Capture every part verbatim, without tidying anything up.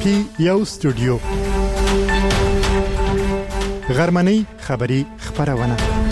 کې یو استودیو غرمنۍ خبری خبرونه.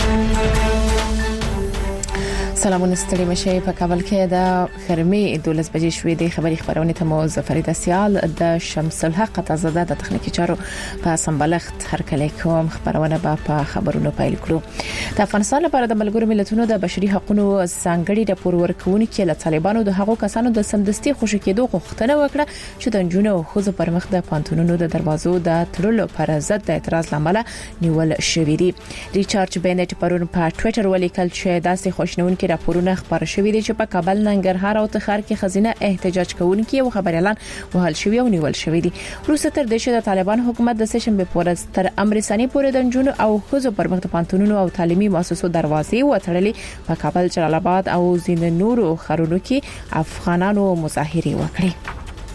سلامونه ستړي مشه په کابل کې د خرمې دولس بجې شوې د خبري خبرونه ته مو ظفرید سیال د شمس الحق تزاده د تخنیکی چارو په سمبلخت هر کله کوم خبرونه په خبرونو پیل کړو. د افغانستان لپاره د ملګرو ملتونو د بشري حقوقو څنګهړي د پور ورکوونکو له طالبانو د هغو کسانو د سمدستي خوشی کېدو غوښتنه وکړه چې د جنونو او خوځو پر مخ د پانتونونو د دروازو د تړلو پر ضد د اعتراض لامل نیول شوې دي. ریچارډ بینټ پرون په ټوئیټر ولیکل چې داسې خوشنونکو راپورونه خبر شوې دي چې په کابل، ننګرهار او تخار کې خزینه احتجاج کوونکي او خبريالان وهل شوی او نیول شوی دي. روسي تر دې چې د طالبان حکومت د سشن به پورز تر امر ثاني پورې د جنونو او خوځو پر مخ د پانتونونو او تعلیمي مؤسسو دروازې وتړلې په کابل، جلال آباد او ځینې نورو ښارونو کې افغانانو مظاهره وکړه.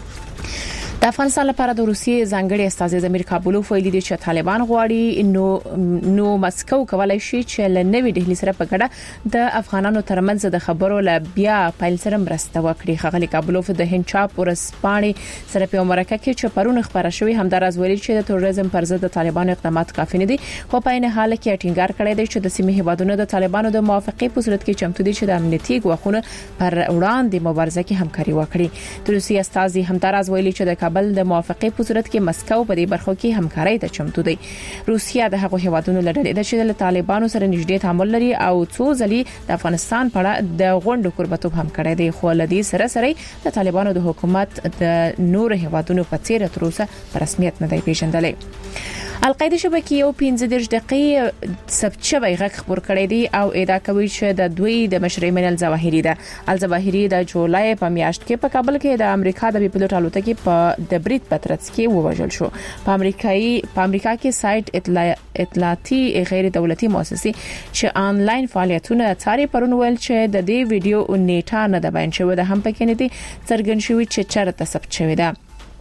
د افغانستان لپاره د روسیې ځانګړي استازي زمیر کابلوف ویلي دي چې طالبان غواړي نو نو مسکو کولای شي چې ل نوې ډهلی سره په ګډه د افغانانو ترمنځ د خبرو ل بیا پایل سره مرسته وکړي. خغلی کابلوف د هندچاپ ورسپاني سره په مرکه کې چې پرون خبره شوې همدارز ویلي چې د تروریزم پر ضد د طالبانو اقدامات کافي نه دي، خو په این حال کې ټینګار کړی دی چې د سیمې هیوادونو د طالبانو د موافقې په صورت کې چمتو دي چې د امنیتي ګواښونو پر وړاندې مبارزه کې همکاري وکړي. د روسي استازي همدارز ویلي چې د بل د موافقې په صورت کې مسکو په دې برخو کې همکاري ته چمتو دی. روسیا د هغو هیوادونو لړل د چې د طالبانو سره نږدې تعامل لري او څو ځلې د افغانستان په اړه د غونډو قربتوب هم کړی دی، خو لدی سره سره د طالبانو د حکومت د نور هیوادونو په څیر تر اوسه په رسمیت نه دی پیژندلې. القاعده شبکې یو پنځه دېرش دقیقې ثبت شوی غږ خبر کړی دی او ادعا کوي چې د دوی د مشر ایمن الظواهری ده. الظواهری د جولای په میاشت کې په کابل کې د امریکا د پیلوټ الوتکې په د برید پترڅ کې ووژل شو. په امریکایي په امریکا کې سایت اطلاع اطلاعاتي غیر دولتي مؤسسه چې آنلاین فعالیتونه څاري پرون ویل چې د دې ویډیو نیټه نه د بیان شوی د هم پکې نه دي څرګند شوی چې چرته ثبت شوی ده.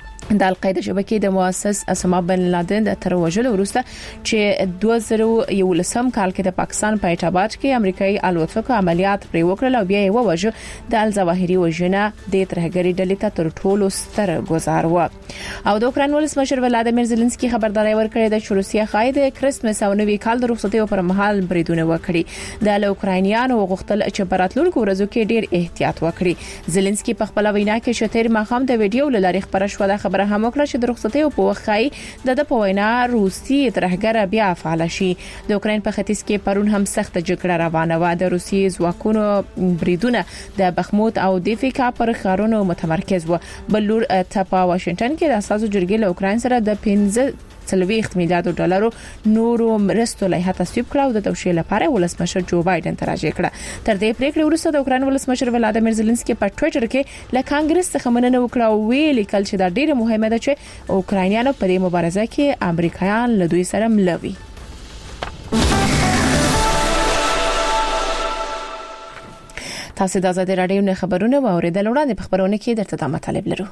د القاعده شبکې د مؤسس اسامه بن لادن د تر وژلو وروسته چې دوه زره یولسم کال کې د پاکستان په ایټ آباد کې امریکایي الوتکه عملیات پرې وکړل او بیا یې ووژه. د الظواهری وژنه د ترهګری ډلې ته تر ټولو ستر ګزار و. او د اوکرين ولسمشر ولادیمیر زيلنسکي خبرداري ورکړې ده چې روسیا خای د کریسمس او نوي کال د رخصتۍ پر مهال بریدونه وکړي. د اوکراینیانو غوښتل چې براتلونکو ورځو کې ډیر احتیاط وکړي. زيلنسکي په خپل وینا کې چې تیر مخام د ویډیو لاري خبره شو د خبره هم وکړه چې د رخصتۍ په وخت کې د په وینا روسي ترهګر بیا فعال شي. د اوکرين په ختیځ کې پرون هم سخت جګړه روانه و. د روسي ځواکونو بریدونه د بخموت او دیفیکا پر ښارونو متمرکز و. بلور ته په واشنگټن کې د اساسو جرګې له اوکرين سره د پنځه څلويخت میلیارډ ډالرو نورو مرستو لایحه تصویب کړه او د توشیح لپاره ولسمشر جو بایدن ته راځي کړه. تر دې پریکړې وروسته د اوکرين ولسمشر ولادیمیر زيلنسکي په ټوئیټر کې له کانګرس څخه مننه وکړه او ویلي کل چې دا ډیره مهمه ده چې اوکراینیانو په دې مبارزه کې امریکایان له دوی سره ملوي. تاسو د آزاد رادیو نه خبرونه واوریدل وړاندې په خبرونه کې درته د مطالب لرو.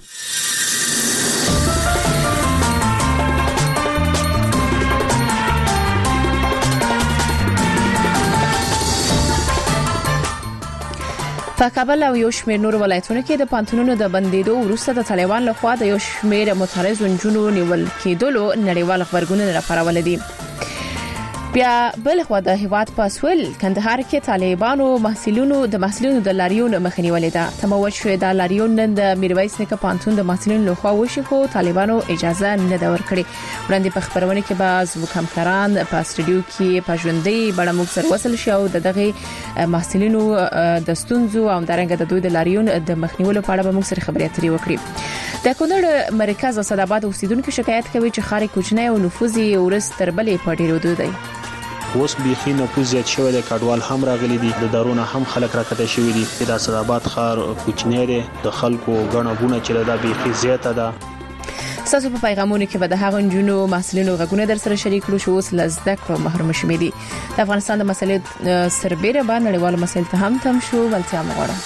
په کابل او یو شمېر نور ولایتونو کې د پانتونونو د بندیدو وروسته د طالبان لخوا د یو شمېر معترض جنونو نیول کېدلو نړیوال خبرګونونه راپارول دي. بیا بل خو د هیواد په سویل کندهار کې طالبانو محصلینو د محصلینو د لاریون مخنیولې ده. تموج شوې د لاریون نن د میرویس نیکه پانتون د محصلینو لخوا وشي، خو طالبانو اجازه نه ده ورکړې. وړاندې په خبرونه کې باز وکمکران په استډیو کې په ژوندۍ بڼه موږ سره وصل شي او دغه محصلینو د ستونزو او درنګ د دوی د لاریون د مخنیولو په اړه به موږ سره خبرې اترې وکړو. د کونړ مرکز اسداباد اوسیدونکو شکایت کوي چې خاري کوچنی او نفوذي ورس تر بلې په ډیرو دوی اوس بيخي نفوذ زیات شوی د کډوال هم راغلي دي، د دارونه هم خلک راکته شوی دي. د اسداباد ښار کوچنی دی، د خلکو غڼه غونه چې دا بيخي زیاته ده. تاسو په پیغامونو کې به د هغو جنونو محصلینو غږونه در سره شریک کړو چې اوس لزده کړو محروم شوي دي. د افغانستان د مسلې سربېره باندې نړیوال مسایل ته هم تم شو ولتیا مغواړم.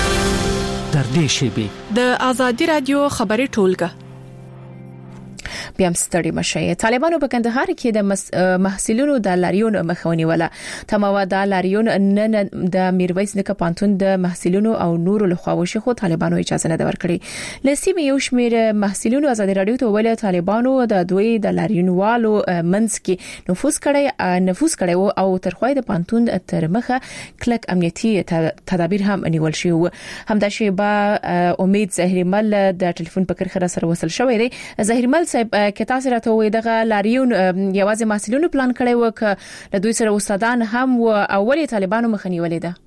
در دې شی به د آزادی رادیو خبري ټولګه بیا هم ستړي مشي. طالبانو په کندهار کې د محصلینو د لاریون مخاوني ولا تموا د لاریون نن د میرویس نیکه پانتون د محصلینو او نور له خواوشي خو طالبانو اجازه نه ورکړي. لسیمه یو شمیر محصلینو ازادي رادیو ته ویل طالبانو د دوی د لاریونوالو منځ کې نفوذ کړي نفوذ کړي او ترخوای د پانتون تر مخه کلک امنیتي تدابیر هم نیول شي. همدا شی با امید زهریمل د ټلیفون په کرخه سره وصل شوې دی. زهریمل صاحب کې تاسو راته وې د لاریون یوازې محصلینو پلان کړی و ک د دوی سره استادان هم او اولی طالبانو مخنیولې ده.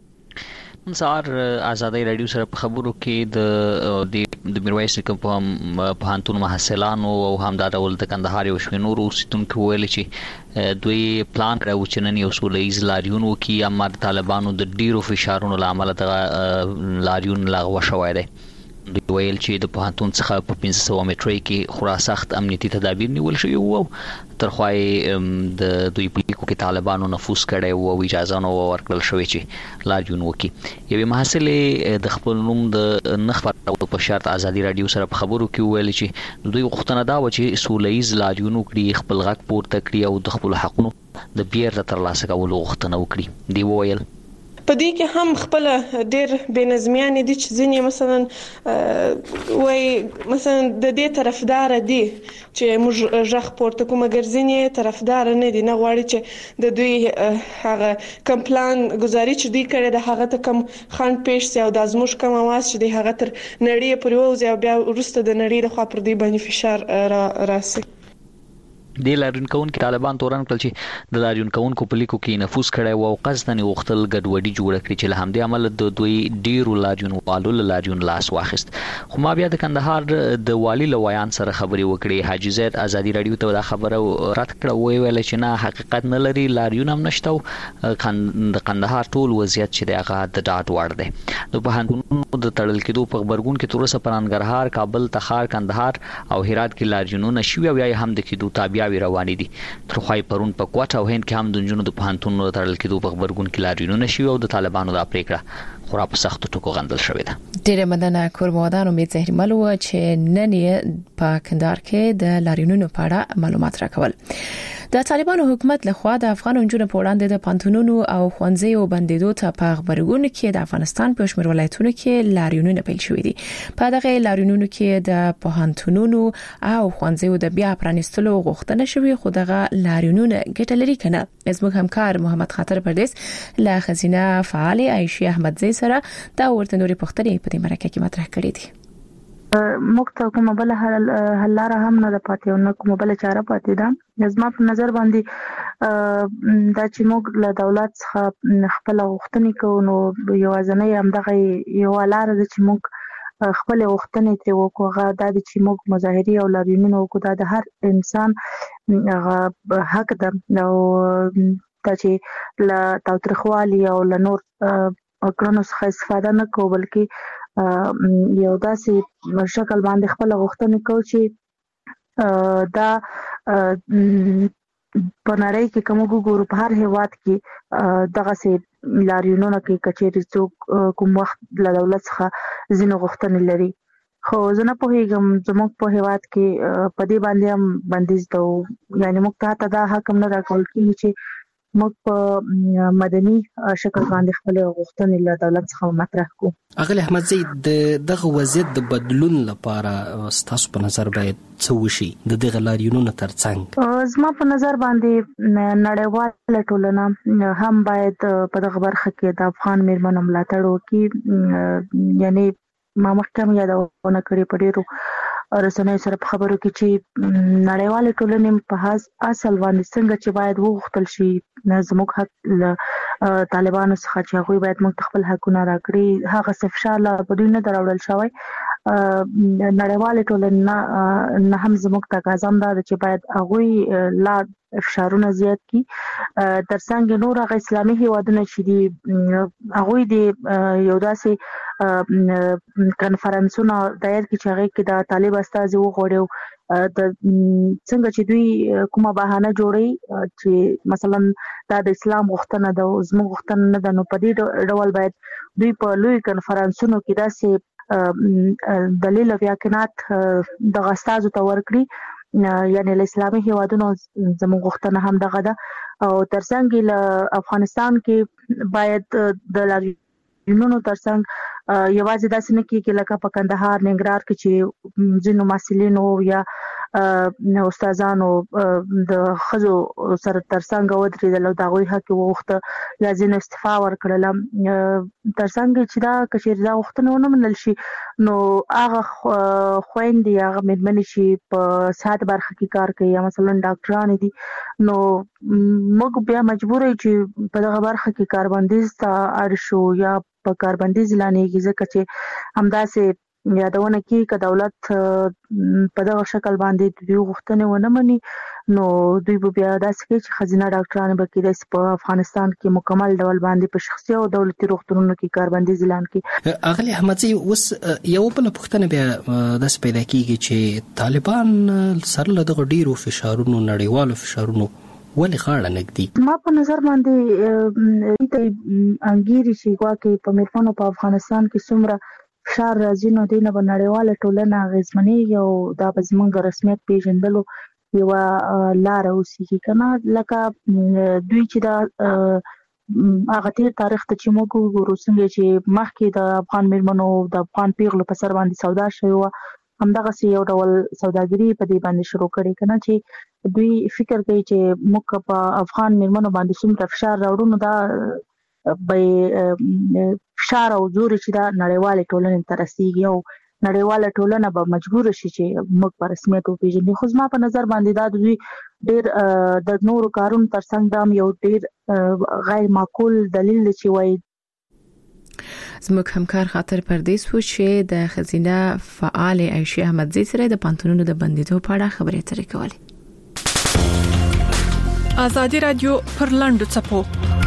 سار آزادۍ رادیو سره په خبرو کې د د میرویس نیکه په پوهنتون محصلانو او همدا ډول د کندهار یو شمېر نورو اوسیدونکو ویل چې دوی پلان کړی چې نن یو سوله ییز لاریون وکړي، اما د طالبانو د ډیرو فشارونو له امله دغه لاریون لغوه شوی دی. دوی ویل چې د پوهنتون څخه په پنځه سوه میټرۍ کې خورا سخت امنیتي تدابیر نیول شوي وو. ترخوای د دوی په لیکو کې طالبانو نفوذ کړی وو او اجازه نه ورکړل شوې چې لاریون وکړي. یوې محصلې د خپل نوم د نه خپرولو په شرط آزادي رادیو سره په خبرو کې ویل چې دوی غوښتنه دا و چې سوله ییز لاریون وکړي، خپل غږ پورته کړي او د خپل حقونو د بیرته ترلاسه کولو غوښتنه وکړي. دی وویل په دې کې هم خپل ډېر بنظمیان دي چې ځینې مثلا وای مثلا د دې طرفدار دي چې موږ ژغ پورته کوم، مګر ځینې طرفدار نه دي، نه غواړي چې د دوی هغه کم پلان گزاري چې دوی کړی د هغه ته کم خان پېښ سي او د ازموش کم आवाज چې د هغه تر نړۍ پورې وځي او بیا وروسته د نړۍ له خوا پر دوی باندې فشار را راسي. د لاریون کوونکو طالبان تورن کړل چې د لاریون کوونکو په لیکو کې نفوذ کړی او قصدن غوښتل ګډوډي جوړه کړي چې له همدې عمل د دوی ډیرو لاریون والو لاریون لاس واخیست. خو ما بیا د کندهار د والی لویان سره خبرې وکړې. حاجی زید آزادي رادیو ته دا خبره رد کړه، وی ویل چې نه حقیقت نه لري، لاریون هم نشته او د کندهار ټول وضعیت چې د هغه د ډاټ وړ دی. د پوهنتونونو د تړل کېدو په خبرګون کې تر اوسه په ننګرهار، کابل، تخار، کندهار او هرات کې لاریونونه شوي او یا هم د کېدو تابع رواني دي. ترخوای پرون په کوټه او هند کې هم د جنونو د پوهنتونونو تړل کېدو په خبرګون کې لاریونونه شوي او د طالبانو د پریکړه خورا په سختو ټکو غندل شوې ده. ډېر مننه کورمودان. امید زهریمل و چې نن یې په کندهار کې د لاریونونو په اړه معلومات راکول. د طالبانو حکومت لخوا د افغان نجونو په وړاندې د پانتونونو او خوانځیو بندیدو ته په خبرګون کې د افغانستان په شمیر ولایتونو کې لاریونونه پیل شوې دي. په دغه لاریونونو کې د پانتونونو او خوانځیو د بیا پرانیستلو غوښتنه شوې، خو دغه لاریونونه ګټه لري کنه. زموږ همکار محمد خاطر پردیس له خزینه فعال عائشه احمدزی سره دا ورته نوري پختنې په دې مرکه کې مطرح کړې دي. مکته کومه بل حل لاره هم نه پاتې او نه کومه بل چاره پاتې ده. زما په نظر باندې دا چې موږ له دولت څخه خپل غوښتنې کوو نو یوازنۍ همدغه یو لاره ده چې موږ خپل غوښتنې ترې وکړو. هغه دا چې موږ مظاهرې او لاریونونه وکړو. دا د هر انسان حق ده او دا چې له تاوتریخوالي او له نور کړنو څخه استفاده نه کوو، بلکې یو داسې شکل باندې خپل غوښتنې کوو چې دا په نړۍ کې کوم وګورو په هر هیواد کې دغه سي لاریونونه کې کچېري څوک کوم وخت له دولت څخه ځینې غوښتنې لري. خو زه نه پوهیږم زموږ په هیواد کې په دې باندې هم بندیز ده، یعنی موږ ته دا حق نه راکول کېږي چې موږ په مدني شکل باندې خپل غوښتنې له دولت څخه مطرح کوو. اغلی احمدزی د دغه وضعیت د بدلون لپاره ستاسو په نظر باید څه وشي د دغه لاریونونو ترڅنګ؟ زما په نظر باندې نړیواله ټولنه هم باید په دغه برخه کې د افغان میرمنو ملاتړ وکړي. یعنی ما مخکې یادونه کړې په ډیرو رسنیو سره په خبرو کې چې نړیواله ټولنه په اصل باندې څنګه چې باید وغوښتل شي زموږ حق له طالبانو څخه چې هغوی باید موږ خپل حقونه راکړي، هغه څه فشار لا په دوی نه دراوړل شوی. نړیواله ټولنه نه هم زموږ تقاضا ده چې باید هغوی لا فشارونه زیات کی. ترڅنګ نور هغه اسلامي هیوادونه چې دي هغوی د یو داسې کنفرانسونه دایر کی چې هغه کې د طالب استازي وغوړیو د څنګه چې دوی کومه بهانه جوړي چې مثلا دا د اسلام غوښتنه ده او زموږ غوښتنه نه ده، نو په دې ډول باید دوی په لوی کنفرانسونو کې داسې دلیل او یقینات د غستازو ته ورکړي یعنی له اسلامي هیوادونو زموږ غوښتنه هم دغه ده او ترڅنګ له افغانستان کې باید د لاریونونو ترڅنګ یوازې داسې نه کېږي لکه په کندهار ننګرهار کې چې ځینو محصلینو یا استادانو د خزو سره ترڅنګ ودرېدل او د هغوی حق وغوښته یا ځینو استعفا ورکړل ترڅنګ چې دا کچېرې دا غوښتنه ونه منل شي نو هغه خویندې هغه مېرمنې چې په صحت برخه کې کار کوي یا مثلا ډاکټرانې دي نو موږ بیا مجبور یو چې په دغه برخه کې کاربندیز ته اړ شو یا په کاربندیز لانیږي ځکه چې همداسې یادونه کې ک دولت په دغه شکل باندې دوی غوښتنه ونه مني نو دوی به بیا داسې کوي چې خزینه ډاکټرانو به کېدای په افغانستان کې مکمل ډول باندې په شخصي او دولتي روغتونونو کې کاربندیز اعلان کړي. اغلی احمدزي اوس یو بل پوښتنه بیا داسې پیدا کیږي چې طالبان سره له دغه ډیرو فشارونو نړیوالو فشارونو ولې غاړه نږدي؟ ما په نظر باندې د انګيري چې واکه په میرمنو په افغانستان کې څومره فشار راځي نو دینه په نړیواله ټولنه غزمنې او دا به زمونږ رسمیت پیژندلو یو لار اوسېږي کنه لکه دوی چې دا هغه تیر تاریخ ته چې موږ وګورو څنګه چې مخکې د افغان میرمنو د افغان پیغلو په سر باندې سودا شوی همدغه سی یو ډول سوداګري په دې باندې شروع کړي کنه چې دوی فکر کوي چې موږ په افغان میرمنو باندې څومره فشار راوړو نو دا به فشار او زور چې دا نړیواله ټولنه ته رسیږي او نړیواله ټولنه به مجبور شي چې موږ په رسمیت وپیژني. خو زما په نظر باندې دا دوی ډېر د نورو کارونو ترڅنګ دا یو ډېر غیر معقول دلیل دی چې وایي. زموږ همکار خاطر پردیس و چې د خزینه فعال عایشه احمدزي سره د پانتونونو د بندیدو په اړه خبرې اترې کولې. ازادي رادیو پر لاندو چپو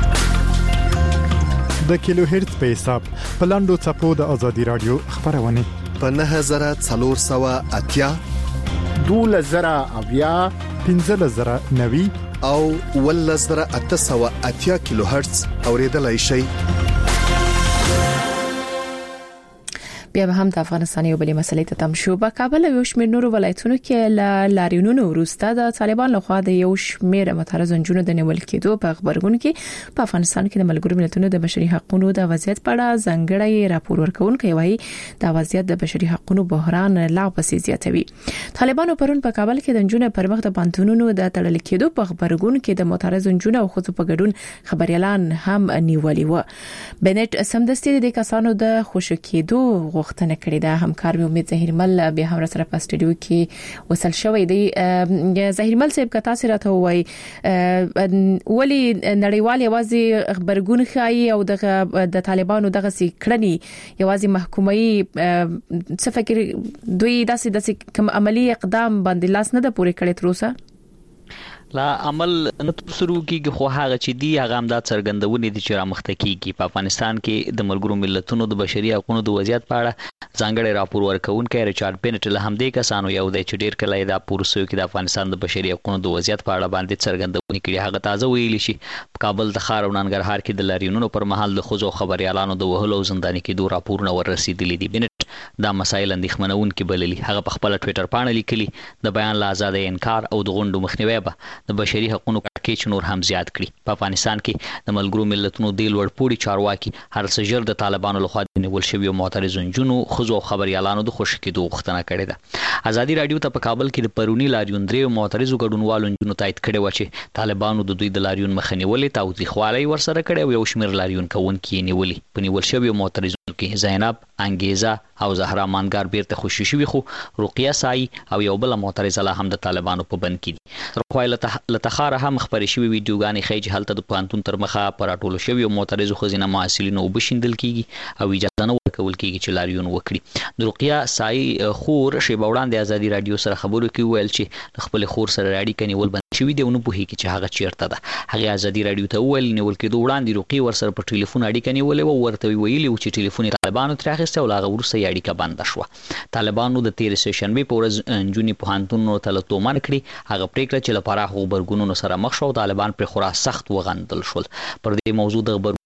د کیلو هرتز په حساب په لاندو چپو د ازادي رادیو خبرونه په نه زره څلور سوه اتیا دوله زره اویا پنځه زره نوي او ول زره اته سوه اتیا کیلو هرتز اوریدلای شي. بیا به هم د افغانستان یو بلې مسلې ته تم شو. په کابل او شمیر نورو ولایتونو کې ل لاریونونو وروسته د طالبان لخوا د یو شمیر معترض جنونو د نیول کېدو په خبرګون کې په افغانستان کې د ملګرو ملتونو د بشري حقوقو د وضعیت په اړه ځانګړی راپور ورکونکي وایي د وضعیت د بشري حقوقو بحران لا پسې زیاتوي. طالبانو پرون په کابل کې د جنونو پر مخ د پانتونونو د تړل کېدو په خبرګون کې د معترض جنونو او خصوصي په ګډون خبريالان هم نیولي و. بنټ سمدستي د کسانو د خوشو کېدو غوښتنه کړې ده. همکار مې امید زهیرمل بیا هم سره په استودیو کې وصل شوی دی. زهیرمل صاحب کتا سره ته وای ولی نړیوال یوازې خبرګون خایي او د طالبانو دغه سي کړنی یوازې محکومي څه فکر دوی داسې داسې کوم عملی اقدام باندې لاس نه ده پورې کړی تر اوسه؟ لا عمل نه تاسو کېږي خو هغه چې دی هغه هم دا څرګندونه دي چې را مخته کېږي. په افغانستان کې د ملګرو ملتونو د بشري حقوقو د وضعیت په اړه ځانګړی راپور ورکوونکی ریچارډ بنټ له همدې کسانو یو دی چې ډیر کله دا پورسو کې د افغانستان د بشري حقوقو د وضعیت په اړه باندې څرګندونه کړي. هغه تازه ویلي شي په کابل د ښار او ننګرهار کې د لاریونونو پر مهال د خوځو خبريالانو د وهلو او زنداني کېدو راپورونه ورسېدلي دي. بنټ دا مسایل اندېښمنونکي بللي. هغه په خپل ټوئیټر باندې لیکلي د بیان له ازادۍ انکار او د غونډو مخنیوي به د بشري حقوقو کېچ نور هم زیات کړي. په افغانستان کې د ملګرو ملتونو د لوړ پوړي چارواکي هر څه ژر د طالبانو لخوا د نیول شوی معترض جنونو خزو خبريالانو د خوشی کېدو غوښتنه کړې ده. ازادي رادیو ته په کابل کې د پرونی لاریون درې معترضو ګډونوالو جنونو تایید کړي و چې طالبانو د دوی د لاریون مخنیولې تاوتریخوالي ورسره کړي او یو شمیر لاریون کوونکي نیولي. په نیول شوی معترضو کې زینب انګیزه او زهرا مانګار بیرته خوشی شوی خو رقیه سای او یو بل معترضه له هم د طالبانو په بند کې دي. رقیه لتخاره هم خبرې شوی ویډیوګانې خېج حالت د پانتون تر مخه پر ټولو شوی معترضو خزینه محصلینو وبشندل کیږي او اجازه نه ورکول کیږي چې لاریون وکړي. د رقیه سای خور شیبه وړاندې ازادي رادیو سره خبرو کې ویل چې خپل خور سره اړیکه نیول بند شوی دی او نه پوهیږي چې هغه چیرته ده. هغه ازادي رادیو ته ویل نیول کېدو وړاندې رقیه ور سره په ټلیفون اړیکه نیولې و ورته ویلي چې ټلیفون طالبانو تر اخیسته او هغه ورسره اړیکه بند شوه. طالبانو د تیر سیشنبه په ورځ جونی پوهنتون ته تومن کړی. هغه پریکړه چې لپاره خبرګونونو سره مخ شو طالبان پر خورا سخت وغندل شول. پر دې موضوع د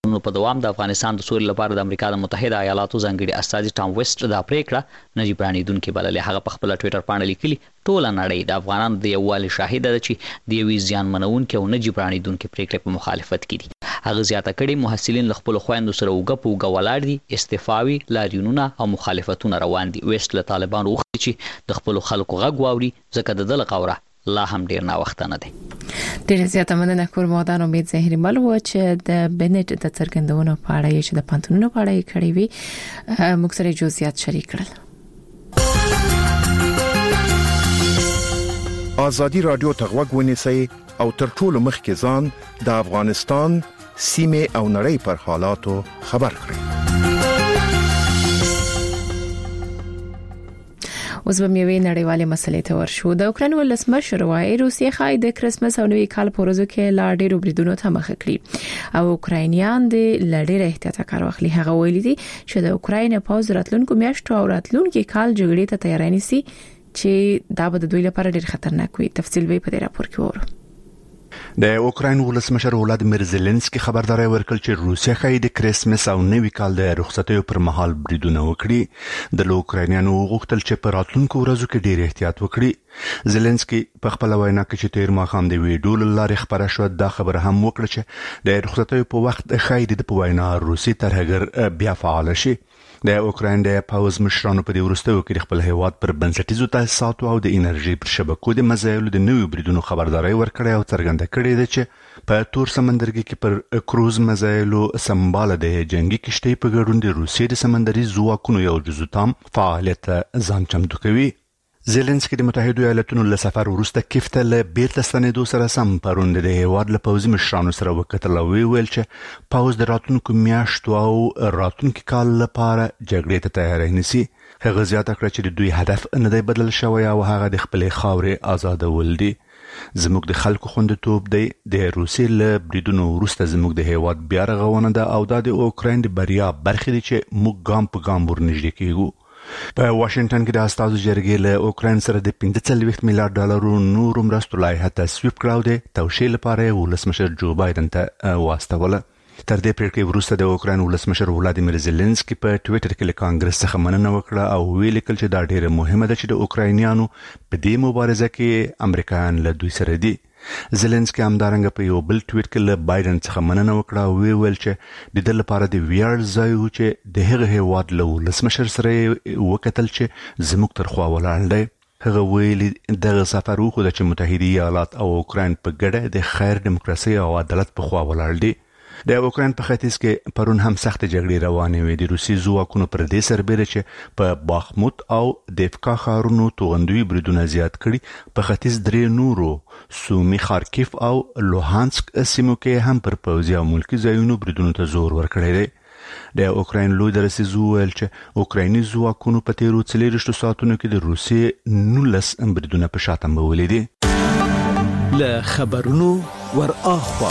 نو په دوام د افغانستان د سولې لپاره د امریکا د متحده ایالاتو ځانګړي استازي ټام ویسټ دا پریکړه نجیب رانیدونکو بللې. هغه په خپل ټوئیټر باندې لیکلي ټول نړۍ د افغانانو د یووالي شاهد ده چې د یوې ځان منونکو او نجیب رانیدونکو پریکړې په مخالفت کې دي. هغه زیاته کړي محصلین له خپل خويندو سره وګ په وګ ولاړ دي، استعفاوي لاریونونه او مخالفتونه روان دي. ویسټ له طالبانو وغوښتل چې د خپل خلکو غږ واوري ځکه د دل قوره لا هم ډیر نه وخت نه دی. ډیر زیاته مننه کور مودان امید زهري مل و چې د بنټ د څرګندونو په اړه چې د پانتونونو په اړه کړی وی موږ سره جزئیات شریک کړل. ازادي رادیو ته غوږ ونیسئ او تر ټولو مخکې ځان د افغانستان سیمه او نړۍ پر حالاتو خبر کړئ. اوس به میوي نړیوالې مسلې ته ورشو. د اوکرين ولسمشر وايي روسیه خای د کرسمس او نوي کال په ورځو کې لا ډېر بریدونو ته مخ کړي او اوکراینیان د لړې احتیاط کار واخلي. هغه ویلي دي چې د اوکراین پوز راتلونکو میاشتو او راتلونکو کال جګړې ته تیاری نیسي چې دا به د دوی لپاره ډېر خطرناک وي. تفصیل به په دې راپور کې وره. د اوکراین ولسمشر ولادیمیر زيلنسکي خبرداري ورکړه چې روسیه خای د کرسمس او نوي کال د رخصتیو پر مهال بریدونه وکړي. د اوکراینانو غوښتل چې په راتلونکو ورځو کې ډېر احتیاط وکړي. زيلنسکي په خپل وینا کې چې تیر ماښام د ویډیو لارې خبره شو دا خبره هم وکړه چې د رخصتیو په وخت خای د په وینا روسي ترهګر بیا فعال شي. د اوکراین د پاوز مشرانو په دې ورستیو کې خپل هیواد پر بنسټیزو تاسیساتو او د انرژي پر شبکو د مزایلو د نوي بریدونو خبرداري ورکړې او څرګنده کړې ده چې په تور سمندرګي کې پر کروز مزایلو سمبال د جنگي کشتۍ په ګډون د روسیې د سمندري ځواکونو یو جزو تام فعالیت ځان چمتو کوي. زيلنسکي د متحده ایالاتونو له سفر وروسته کیف ته له بیرته ستنېدو سره سم پروند د هیواد له پوځي مشرانو سره وکتل او ویل چې پوز د راتلونکو میاشتو او راتلونکو کال لپاره جګړې ته تیاری نیسي. هغه زیاته کړه چې د دوی هدف نه دی بدل شوی او هغه د خپل خاورې آزادول دي. زموږ د خلکو خوندیتوب دی د روسیې له بریدونو وروسته زموږ د هیواد بیا رغونه ده او دا د اوکراین د بریا برخه دي چې موږ ګام په ګام ورنږدې کیږو. په واشنگټن کې د استازو جرګې له اوکراین سره د پنځه څلوېښت میلیارډ ډالرو نورو مرستو لایحه تصویب کړه د توشیح لپاره ولسمشر جو بایدن ته واستوله. تر دې پریکړې وروسته د اوکراین ولسمشر ولادیمیر زيلنسکي په ټوئیټر کې له کانګرس څخه مننه وکړه او ویل کړ چې دا ډیره مهمه ده چې د اوکراینیانو په دې مبارزه کې امریکایان له دوی سره دي. زيلنسکي همدارنګه په یو بل ټویټ کې له بایدن څخه مننه وکړه او ویل چې د دې لپاره د ویاړ ځای و چې د هغه هیواد له ولسمشر سره وکتل چې زموږ تر خوا ولاړ دی. هغه ویلي دغه سفر وخت چې متحده ایالات او اوکراین په ګډه د خیر دیموکراسي او عدالت په خوا ولاړ دي. د اوکراین په ختیځ کې پرون هم سخت جګړې روانې وې. د روسي ځواکونو پر دې سربېره چې په باخموت او دیفکا ښارونو توغندوي بریدونه زیات کړي. په ختیځ درې نورو سومي خارکیف او لوهانسک سیمو کې هم پر پوځي او ملکي ځایونو بریدونو ته زور ورکړی دی. د اوکراین لوی درسي ویل چې اوکرایني ځواکونو په تیرو څلوېښتو ساعتونو کې د روسي نولس بریدونه په شا تمبولي دي. له خبرونو ور اخوا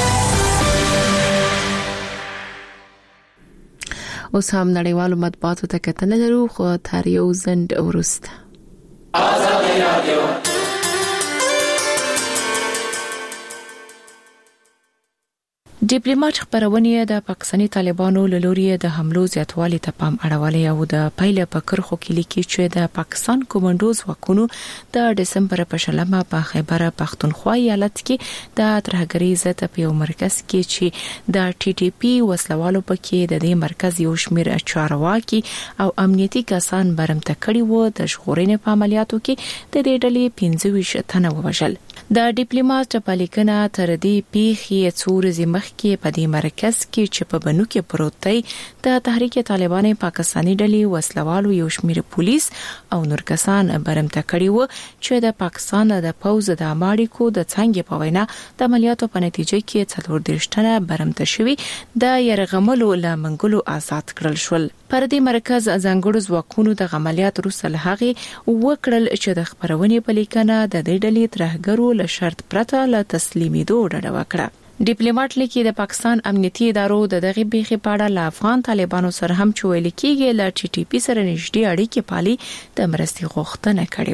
اوس هم نړیوالو مطبوعاتو ته کتنه لرو خو تر یو زند وروسته. آزادي رادیو ډیپلوماټ خبرونه د پاکستاني طالبانو له لوري د حملو زیاتوالي ته پام اړولې او د پایله په کرخو کې لیکي چې د پاکستان کومندوز وکونو د دسمبر په شلمه په خیبر پختونخوا ایالت کې د ترهګری ضد په یو مرکز کې چې د ټي ټي پی وسلوالو پکې د دې مرکز یو شمیر چارواکي او امنیتي کسان برمته کړي وو. د ژغورنې په عملیاتو کې د دې ډلې پنځه ویشت تنه ووژل. د ډیپلوماټ په لیکنه تر دې پیښې څور زمخ کې په دې مرکز کې چې په بنو کې پروت دی د تحریک طالبان پاکستاني ډلې وسلوالو یو شمیر پولیس او نور کسان برمته کړي وو چې د پاکستان د پوز د اماړیکو د څنګه په وینا د عملیاتو په نتیجه کې څلور دېرش تنه برمته شوي د يرغملو لامنګلو آزاد کړل شول. پر دې مرکز ځانګړو ځواکونو د عملیات وروسته له هغه وکړل چې د خبرونې په لیکنه د دې ډلې ترهګرو له شرط پرته له تسلیمېدو ډډه وکړه. ډیپلوماټ لیکي د پاکستان امنیتي ادارو د دغه بیخي پاړه له افغان طالبانو سره هم چویل کېږي ل ټي ټي پی سره نږدې اړیکې پالي د مرستي غوښتنه کړې و.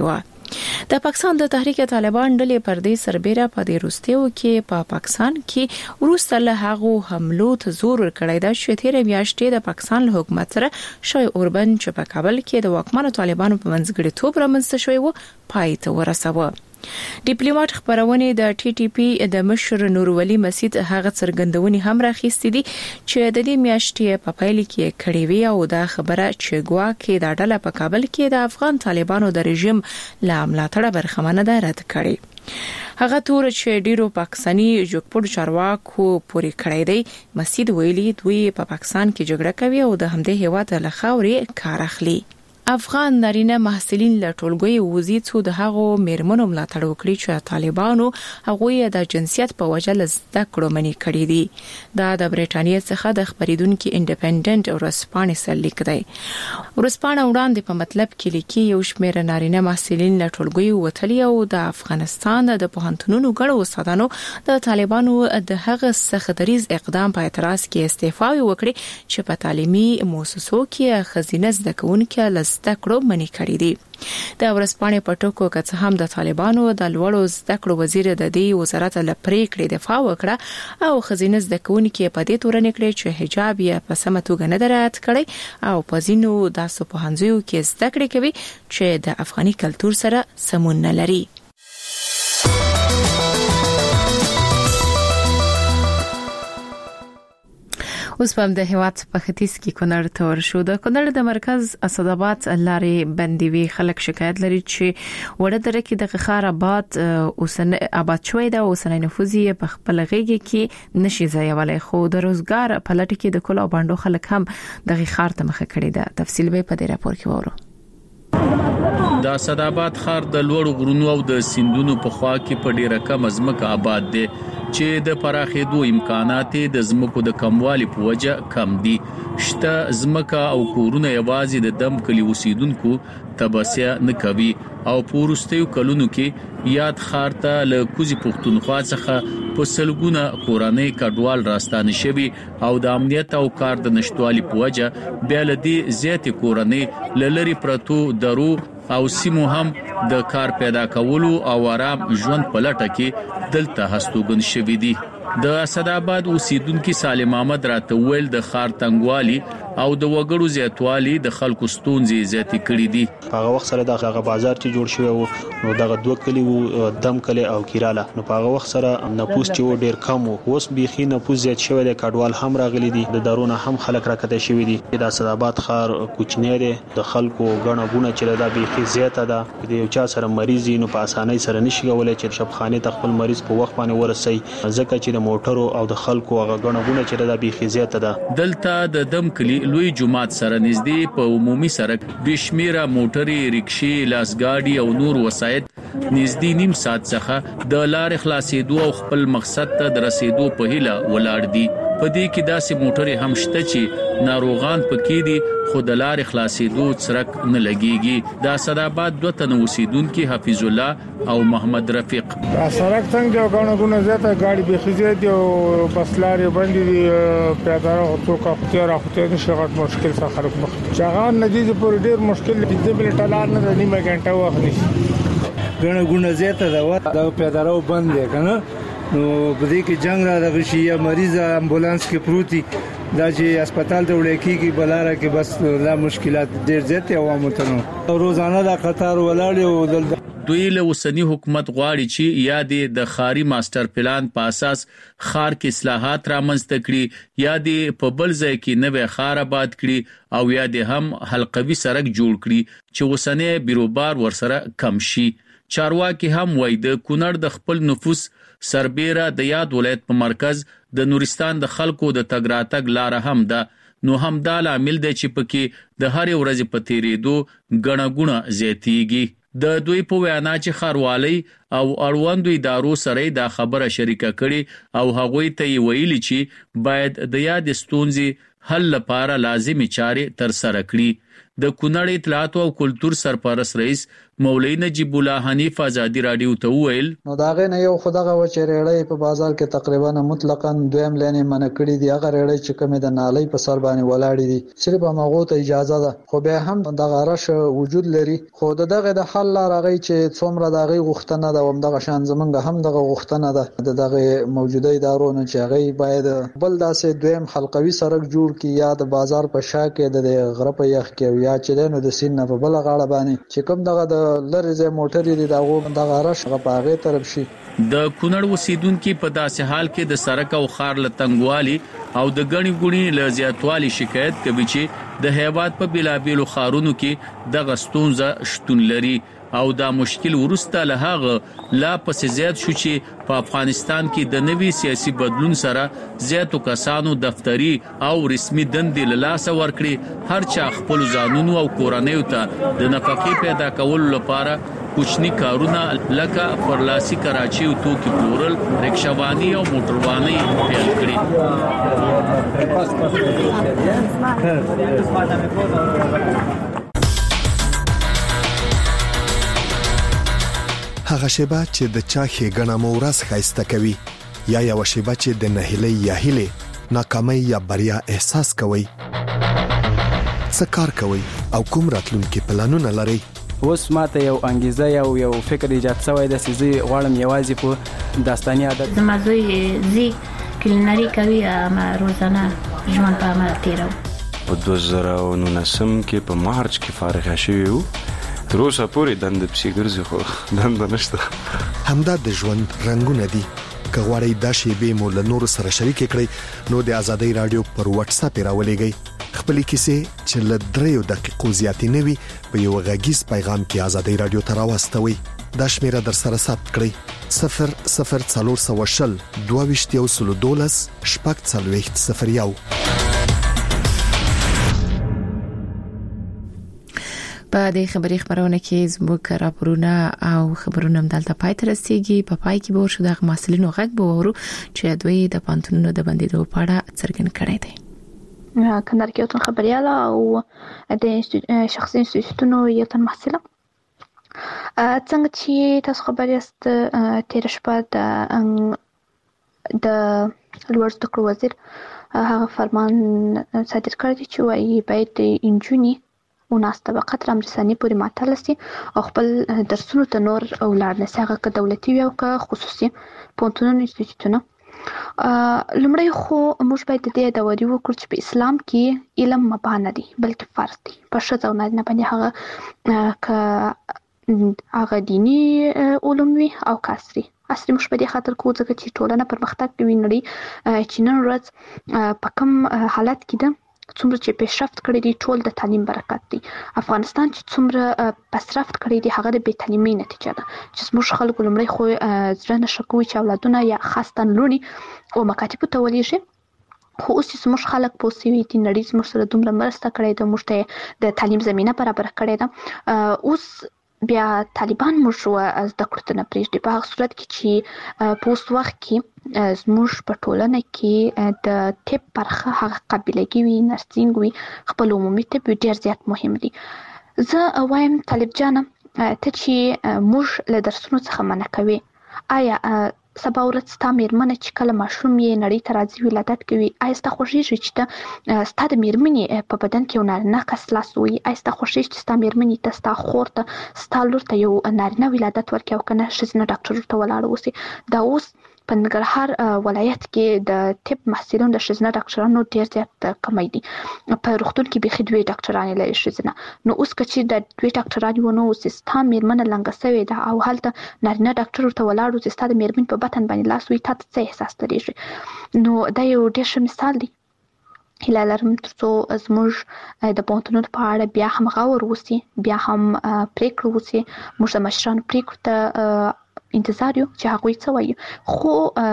د پاکستان د تحریک طالبان ډلې پر دې سربېره په دې وروستیو کې په پاکستان کې وروسته له هغو حملو ته زور ورکړی دا چې تیر میاشتې د پاکستان له حکومت سره شای اوربن چې په کابل کې د واکمنو طالبانو په منځګړیتوب رامنځته شوی و پای ته ورساوه. ډیپلوماټ خبرونه د ټي ټي پی د مشر نور ولی مسجد هغه څرګندونې هم راخېستې دي چې د دې میاشتې په پیل کې کړي وی او دا خبره چې ګواکې د ډله په کابل کې د افغان طالبانو د رژیم له ملاتړه برخمنه ده رد کړي. هغه تور چې ډیرو پاکستاني جوګپور چارواکو پوری کړی دی مسجد ویلي دوی په پاکستان کې جګړه کوي او د همدې هیواد له خاورې کار اخلي. افغان نارینه محصلین له ټولګي وزي څو د هغو میرمنو ملاتړ وکړي چې طالبانو هغه د جنسیت په وجه له زده کړو منې کړی دي. دا د برېټانیا څخه د خبرېدونکو انډیپندنت ورسپانې سره لیک دی. ورسپانه وړاندې په مطلب کې لیکي یو شمېر نارینه محصلین له ټولګي وتلی او د افغانستان د پوهنتونونو ګڼو استادانو د طالبانو د هغه سختریز اقدام په اعتراض کې استعفا وکړي چې په تعلیمي مؤسسو کې خزینه زده کوونکو له زده کړو منې کړې دي. د ورسپانې په ټکو کې هم د طالبانو د لوړو زده کړو وزیر د دې وزارت له پریکړې دفاع وکړه او خزینه زده کوونکو په دې تورن کړی چې حجاب یې په سمه توګه نه درات کړی او په ځینو داسې پوهنځیو کې زده کړې کوي چې د افغاني کلچر سره سمون نه لري. اوس په د هیواد په ختیځ کې کونړ ته ورشو. د کونړ د مرکز اسداباد لارې بندي وی خلک شکایت لري چې وړه دره کې د غخار آباد اوسن آباد شوی دا اوسنۍ نفوذي په خپل غیږ کې نشي ځایولای خو د روزګار په لټ کې د کلا باندې خلک هم د غخار ته مخه کړی دا. تفصیل به په دې راپور کې وورو. د اسداباد خار د لوړ غرونو او د سیندونو په خوا کې په ډیره کم ځمکه آباد دي چې د پراخېدو امکانات د زمکو د کموالي په وجه کم دي. شته زمکه او کورونه یوازې د دم کلی اوسیدونکو تبصره نه کوي او پورستیو کلونو کې یاد خارته له کوزي پښتونخوا څخه په سلګونه کورانه کډوال راستانه شوي او د امنیت او کار د نشټوالي په وجه بیا لدی زیاتې کورانه لری پرتو درو او سیمو هم د کار پیدا کولو او آرام ژوند په لټه کې دلته هستوګن شوي دي. د اسداباد اوسیدونکو سالم احمد راته ویل د خار تنګوالي او د وګړو زیاتوالي د خلکو ستونزې زیاتې کړې دي. هغه وخت سره دغه بازار چې جوړ شوی وو نو دغه دوه کلی وو دم کلی او کیراله نو په هغه وخت سره نفوس چې ډیر کم وو. اوس بيخي نفوس زیات شوی دی. کډوال هم راغلي دي د دارونه هم خلک راکته شوی دي. د اسداباد خار کوچنی دی د خلکو غڼه غونه چې دا بيخي زیاته ده. د یو چا سره مریض نو په اسانۍ سره نشي کولای چې شپخانه ته خپل مریض په وخت باندې ورسي ځکه چې د موټرو او د خلکو هغه غڼه غونه چې دا بيخي زیاته ده. دلته د دم کلی لوی جماعت سره نږدې په عمومي سړک بشمیره موټرې ریکشې لاسګاډي او نور وسایط نږدې نیم ساعت څخه د لارې خلاصېدو او خپل مقصد ته د رسیدو په هیله ولاړ دي. په دې کې داسې موټرې هم شته چې ناروغان پکې دي خو د لارې خلاصېدو څرک نه لګيږي. د اسداباد دوه تن اوسیدونکو حفیظ الله او محمد رفیق سړک څنګه غاڼه غونه زیاته ګاډي به خزې دي او بس لارې باندې دي پیادار او څوک خو را خو ته شغل مشکل څخه خلک مخ چاغان نجیز پر ډیر مشکل دي. د بل ټلار نه نیمه غنټه وخت نشي غاڼه غونه زیاته دا د پیادارو بند دي کنه نو په دې کې جنگ را دغه شي یا مریض امبولانس کې پروتي دا چې هسپتال ته وړي کیږي بلاره کې بس لا مشکلات ډیر زیات عوامو ته نو روزانه دا قطار ولاړ او دل دوی له وسنی حکومت غواړي چې یادې د خاري ماستر پلان په اساس خار کې اصلاحات رامنځته کړي یا د په بل ځای کې نوې خار آباد کړي او یا د هم حلقوي سړک جوړ کړي چې وسنی بیروبار ورسره کم شي. چارواکي هم وایي د کونړ د خپل نفوس سربېره د یاد ولایت په مرکز د نورستان د خلکو د تګ راتګ لار هم ده نو هم دا عامل دی چې پکې د هر ورځې په تیریدو غڼه غونه زیاتیږي. د دوی په وینا چې خاروالي او اړوندو ادارو سره دا خبره شریکه کړي او هغوی ته ویلي چې باید د یاد ستونزې حل لپاره لازمي چارې تر سره کړي. د کونړ اطلاعات او کلچر سرپرست رئیس مولوی نجیب الله حنیف ازادي رادیو ته وویل نو دا غنه یو خدغه و چې ریړې په بازار کې تقریبا مطلقاً دویم لینې منکړي دي هغه ریړې چې کومه د نالۍ په سر باندې ولاړې دي صرف هغه ته اجازه ده خو به هم د غرش وجود لري خو دغه د حل راغی چې څومره دغه غوښتنه ده ومدغه شان زمونږ هم دغه غوښتنه ده دغه موجوده ادارو چې هغه باید بل داسې دویم حلقوي سرک جوړ کی یا د بازار په شا کې د غره په یخ کې یا چې نو د سین نه په بل غاړه باندې چې کوم دغه د لریزه موټر دی دغه دغه رش غپاغه طرف شي د کونړ وسیدونکو په داسې حال کې د سرک او خار لتنګوالي او د غنی ګونی لزیاتوالي شکایت کوي چې د هیواد په بلابلو خارونو کې د غستونزه شتون لري او دا مشکل ورسته له هغه لا پس زیات شو چې په افغانستان کې د نوي سیاسي بدلون سره زیاتو کسانو دفتری او رسمي دندې له لاس ورکړي هر چا خپل ځانونو او کورنیو ته د نفقې پیدا کولو لپاره کوچنی کارونه لکه پرلاسي کراچي او توکي پلورل رکشاوانی او موټروانی پیل کړي هغه شیبه چې د چا ښېګڼه مو ورځ ښایسته کوي یا یو شیبه چې د نهیلۍ یا هیلې ناکامۍ یا بریا احساس کوي څه کار کوي او کوم راتلونکي پلانونه لري اوس ماته یو انګیزه یو یو فکر ایجاد شوی د سيزي غواړم یوازې په داستاني عادت د مازوي زی کلینری کوي ما روزانه ژوند په عمل تیرو په دوه زره او نولسم کې په مارچ کې فارغ شوی وو تر اوسه پورې دند پسې ګرځي خو دند نشته همدا د ژوند رنگونه دي که غواړئ دا شیبې مو له نور سره شریک کړئ نو د ازادي رادیو پر واتس اپ راولېږئ خپلې کیسې چې له دریو دقیقو زیاتې نه وي په یو غږیز پیغام کې ازادي رادیو ته راوستوئ دا شمیره در سره ثبت کړئ صفر صفر څلور سوه شل دوه ویشت یو سلو دولس شپږ څلوېښت صفر یو په دې خبري خبرونه کې زموږ راپورونه او خبرونه هم دلته پای ته رسیدي په پای کې به ورشو د مسلینو غږ به ورو چې دوی د پانتونونو د بندیدو په اړه څرګند کړی دی کندهار کې یو تن خبرياله او د شخصي انسټیټیوټونو یو تن محصله څنګه چې تاسو خبر یاست تیر شپه د د لوړ زده کړو وزیر هغه فرمان صادر کړی چې وايي باید انجونی او ناس طبقه تر امرساني پورې معطل سي او خپل درسونو ته نور او لاړ نه سي هغه که دولتي او که خصوصي پونتونو انسټیټیوټونه لمړی خو موږ باید د دې دوري وکړو چې په اسلام کې علم مباح نه دی بلکې فرض دی په ښځه او نارینه باندې هغه که هغه دینی علوم وي او کاسري اصلي موږ په دې خاطر کوو ځکه چې ټولنه پرمختګ کوي نړۍ چې نن ورځ په کوم حالت کې ده څومره چې پیشرفت کړی دی ټول د تعلیم برکت دی افغانستان چې څومره پیشرفت کړی دی هغه د بې تعلیمۍ نتیجه ده چې موږ خلکو لمړی خو زړه نشه کوي چې اولادونه یا خاصتاً لونی او مکاتبو ته ولېږي خو اوس چې موږ خلک پوه سوي دي نړۍ موږ سره دومره مرسته کړې ده موږ ته د تعلیم زمینه برابر کړې ده اوس بیا طالبان موږ زده کړو ته نه پرېږدي په هغه صورت کې چې په اوس وخت کې زموږ په ټولنه کې د طب برخه هغه قابلیتي وي نرسینګ وي خپل عمومي طب ډېر زیات مهم دي زه وایم طالب جانه ته چې موږ له درسونو څخه منع کوي آیا سبا ورځ ستا مېرمنه چې کله ماشوم یې نړۍ ته راځي ولادت کوي آیا ستا خوښېږي چې ته ستا د مېرمنې په بدن کې یو نارینه کس لاس ووهي آیا ستا خوښېږي چې ستا مېرمنې ته ستا خور ته ستا لور ته یو نارینه ولادت ورکړي او که نه ښځینه ډاکټر ورته ولاړه اوسي دا اوس په ننګرهار ولایت کې د طب محصلین د ښځینه ډاکټرانو ډېر زیات کمی دي په روغتون کې بیخي دوې ډاکټرانې لري ښځینه نو اوس که چې د دوې ډاکټرانې ونه اوسي ستا مېرمنه لنګه سوې ده او هلته نارینه ډاکټر ورته ولاړ اوسي ستا د مېرمنې په بطن باندې لاس وي تا ته څه احساس درېږي نو دا یو ډېر ښه مثال دی هیله لرم تر څو زموږ د پوهنتونونو په اړه بیا هم غور وسي بیا هم پرېکړه وسي موږ د مشرانو پرېکړو ته انتظار یو چې هغوی څه وایي خو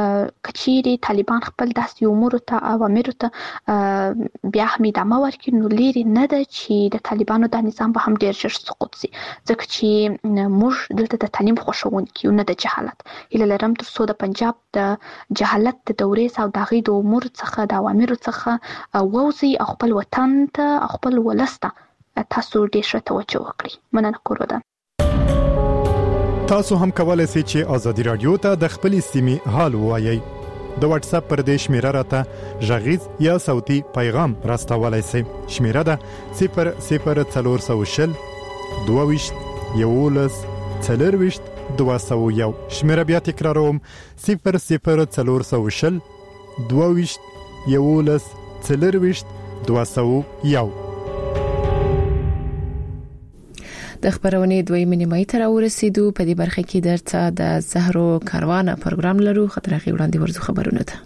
که چیرې طالبان خپل داسې امورو ته اوامرو ته بیا هم ادامه ورکړي نو لرې نه ده چې د طالبانو دا نظام به هم ډېر ژر سقوط سي ځکه چې موږ دلته د تعلیم خوښوونکي یو نه د جهالت هیله لرم تر څو د پنجاب د جهالت د دورې او د هغې د امورو څخه د اوامرو څخه ووځئ او خپل وطن ته او خپل ولس ته تاسو ډېر ښه توجه وکړئ مننه کور ودان تاسو هم کولای شئ چې ازادي رادیو ته د خپل سیمې حال ووایئ. د واتس اپ پر دې شمیره راته ژغیز یا صوتي پیغام راستولای شئ. شمیره ده صفر صفر څلور سوه شل دوه ویشت یولس څلور ویشت دوه سوه یو. شمیره بیا تکراروم صفر صفر څلور سوه شل دوه ویشت یولس څلور ویشت دوه سوه یو. د خبرونې دویمه نیمه تر ورسېدو په دې برخه کې درته د زهرو کاروان پروګرام لرو. خطر غي وړاندې ورزو خبرونه ده.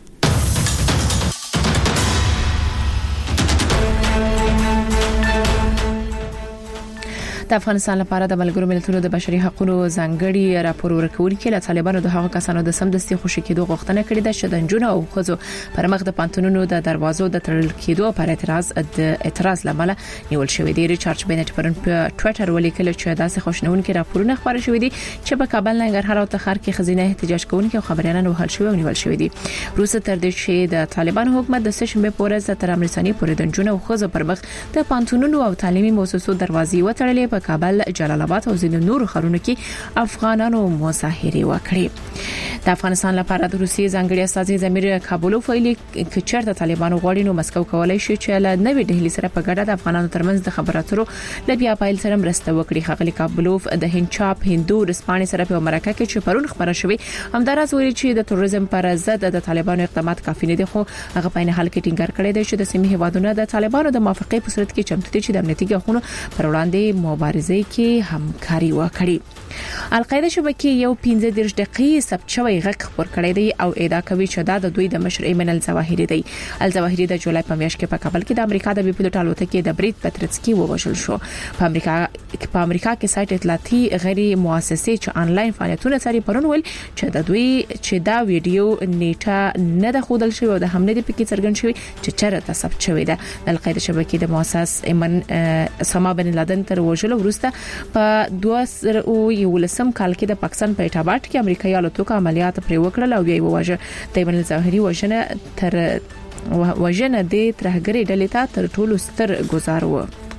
د افغانستان لپاره د ملګرو ملتونو د بشري حقوقو ځانګړي راپور ورکوونکي له طالبانو د هغو کسانو د سمدستي خوشي کېدو غوښتنه کړې ده چې د جنونو او خزو پر مخ د پانتونونو د دروازو د تړل کېدو پر اعتراض د اعتراض لامل نیول شوې دي. ریچارډ بنټ پرون په ټوئیټر ولیکل چې داسې خوشنونکي راپورونه خبري شوې دي چې په کابل ننګرهار او تخار کې خزینه احتجاج کوونکي او خبريالان وهل شوی او نیول شوې دي. روسه تر دې چې د طالبان حکومت د سشنبه پورې تر امریکایي پورې د جنونو او خزو پر مخ د پانتونونو او تعلیمي مؤسسو دروازې وتړلې په کابل، جلال آباد او ځینو نورو ښارونو کې افغانانو مظاهره وکړې. د افغانستان لپاره د روسیې ځانګړي استازي زمیر کابولوف ویلي چې چېرته طالبانو غواړي نو مسکو کولای شي چې له نوې ډهلي سره په ګډه د افغانانو ترمنځ د خبراتو لبیا پایل سره مرسته وکړي. خغلی کابولوف د هندچاپ هندو رسپانې سره په مرکه کې چې پرون خبره شوې همدارس ویلي چې د تروریزم پر ضد د طالبانو اقدامات کافي نه دي، خو هغه په نه حال کې ټینګار کړی دی چې د سیمې هیوادونو د طالبانو د موافقې په صورت کې چمتو دي چې د امنیتي ګواښونو پر وړاندې مبارزه کې همکاري وکړي. القاعده شبکې یو پنځه دېرش دقیقې ثبت شوی غږ خبر کړی دی او ادعا کوي چې دا د دوی د مشر ایمن الظواهری دی. الظواهری د جولای په میاشت کې په کابل کې د امریکا د بیپلوټ الوتکې د بریټ پټرسکي ووژل شو. په امریکا په امریکا کې سایت اطلاعاتي غیر مؤسسې چې انلاین فعالیتونه ساري پرون ول چې د دوی چې دا ویډیو نیټه نه د خودل شوی او د حمله د پکې څرګند شوی چې چیرته ثبت شوی ده. القاعده شبکې د مؤسس ایمن اسامه بن لادن تر وژلو وروسته په دوه زره ولسم کال کې د پاکستان په ایټاباد کې امریکایي الوتکه عملیات پرې وکړل او بیا یې وواژه. د ایمن الظواهری وژنه تر وژنه د ترهګری ډلې ته تر ټولو ستر ګزار و.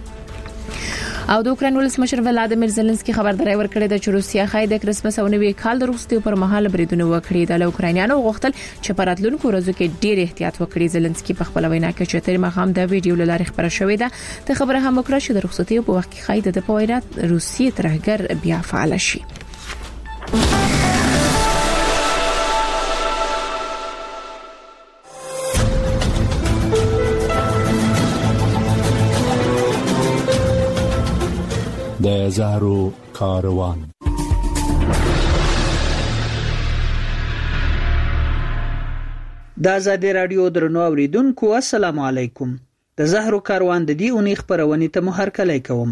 او د اوکرين ولسمشر ولادیمیر زيلنسکي خبرداري ورکړې ده چې روسیا خای د کرسمس او نوي کال د رخصتۍ پر مهال بریدونه وکړي. د اوکراینانو غوښتل چې په راتلونکو ورځو کې ډېر احتیاط وکړي. زيلنسکي په خپل وینا کې چې تر مخام د ویډیو لاره خبره شوې ده د خبره هم وکړه چې د رخصتۍ په وخت کې خای د پوینات روسي ترهګر بیا فعال شي. د زهرو کاروان. د آزادي رادیو درنو اوریدونکو السلام علیکم. د زهرو کاروان د دې اونۍ خبرونه ته مو هرکلی کوم.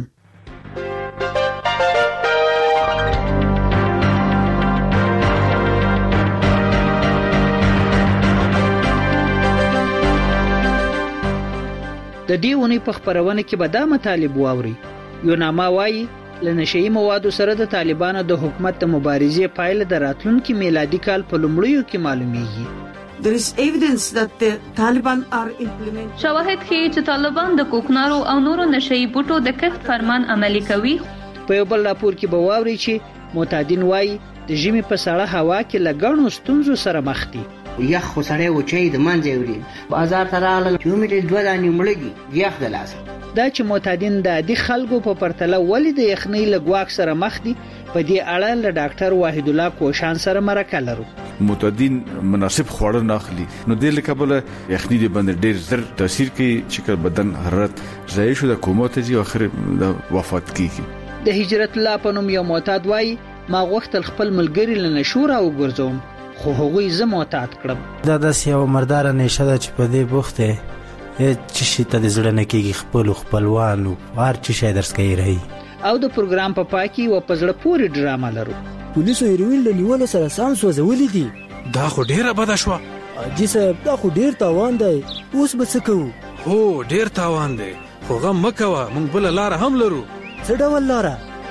د دې اونۍ په خبرونه کې به دا مطالب واوري. یو نامه وایي لنشئی موادو سره د طالبانو د حکومت د مبارزې پایله د راتلونکي میلادي کال په لومړیو کې معلومیږي. There is evidence that the Taliban are implementing. شواهد ښیي چې طالبان د کوکنارو او نورو نشئی بوټو د کښت فرمان عملي کوي. په یو بل راپور کې به واوري چې معتادین وایي د ژمي په سړه هوا کې لګڼو ستونزو سره مخ دي. یخ خو سړی و چې د منځه وړي بازار ته راغلل چې مې دوه دانې مړګي یخ د لاسه. دا چې معتادین د عادي خلکو په پرتله ولې د یخنۍ لګواک سره مخ دي په دې اړه له ډاکټر واحد الله کوشان سره مرکه لرو. معتادین مناسب خواړه نه اخلي نو د لکبل یخنۍ دی باندې ډیر زر تاثیر کوي چې بدن حرارت ضعیف شو د کومه ته اخر د وفات کیږي. د هجرت الله په نوم یو معتاد وایي ما غوښتل خپل ملګری لنه شورا وګرځوم خو هغوی زه معتاد کړم. دا داس یو مردار نشه ده چې په دې بوخته چې شي ته د زړه نه کېږي خپل خپلوانو هر چې شي درس کوي رہی. او د پروګرام په پای کې و په زړه پورې ډرامه لرو. پولیسو هیروین له نیول سره سان سوځولې دي. دا خو ډیره بده شو. اجي صاحب دا خو ډیر تاوان دی. اوس به څه کوو؟ هو ډیر تاوان دی خو غم مکوه مونږ بل لار هم لرو. څه ډول لار؟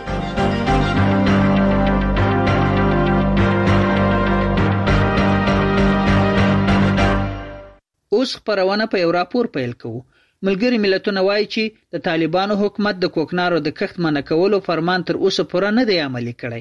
اوس خبرونه په یو راپور پیل کوو. ملګری ملتونه وایي چې د طالبانو حکومت د کوکنارو د کښت منع کولو فرمان تر اوسه پوره نه دی عملي کړی.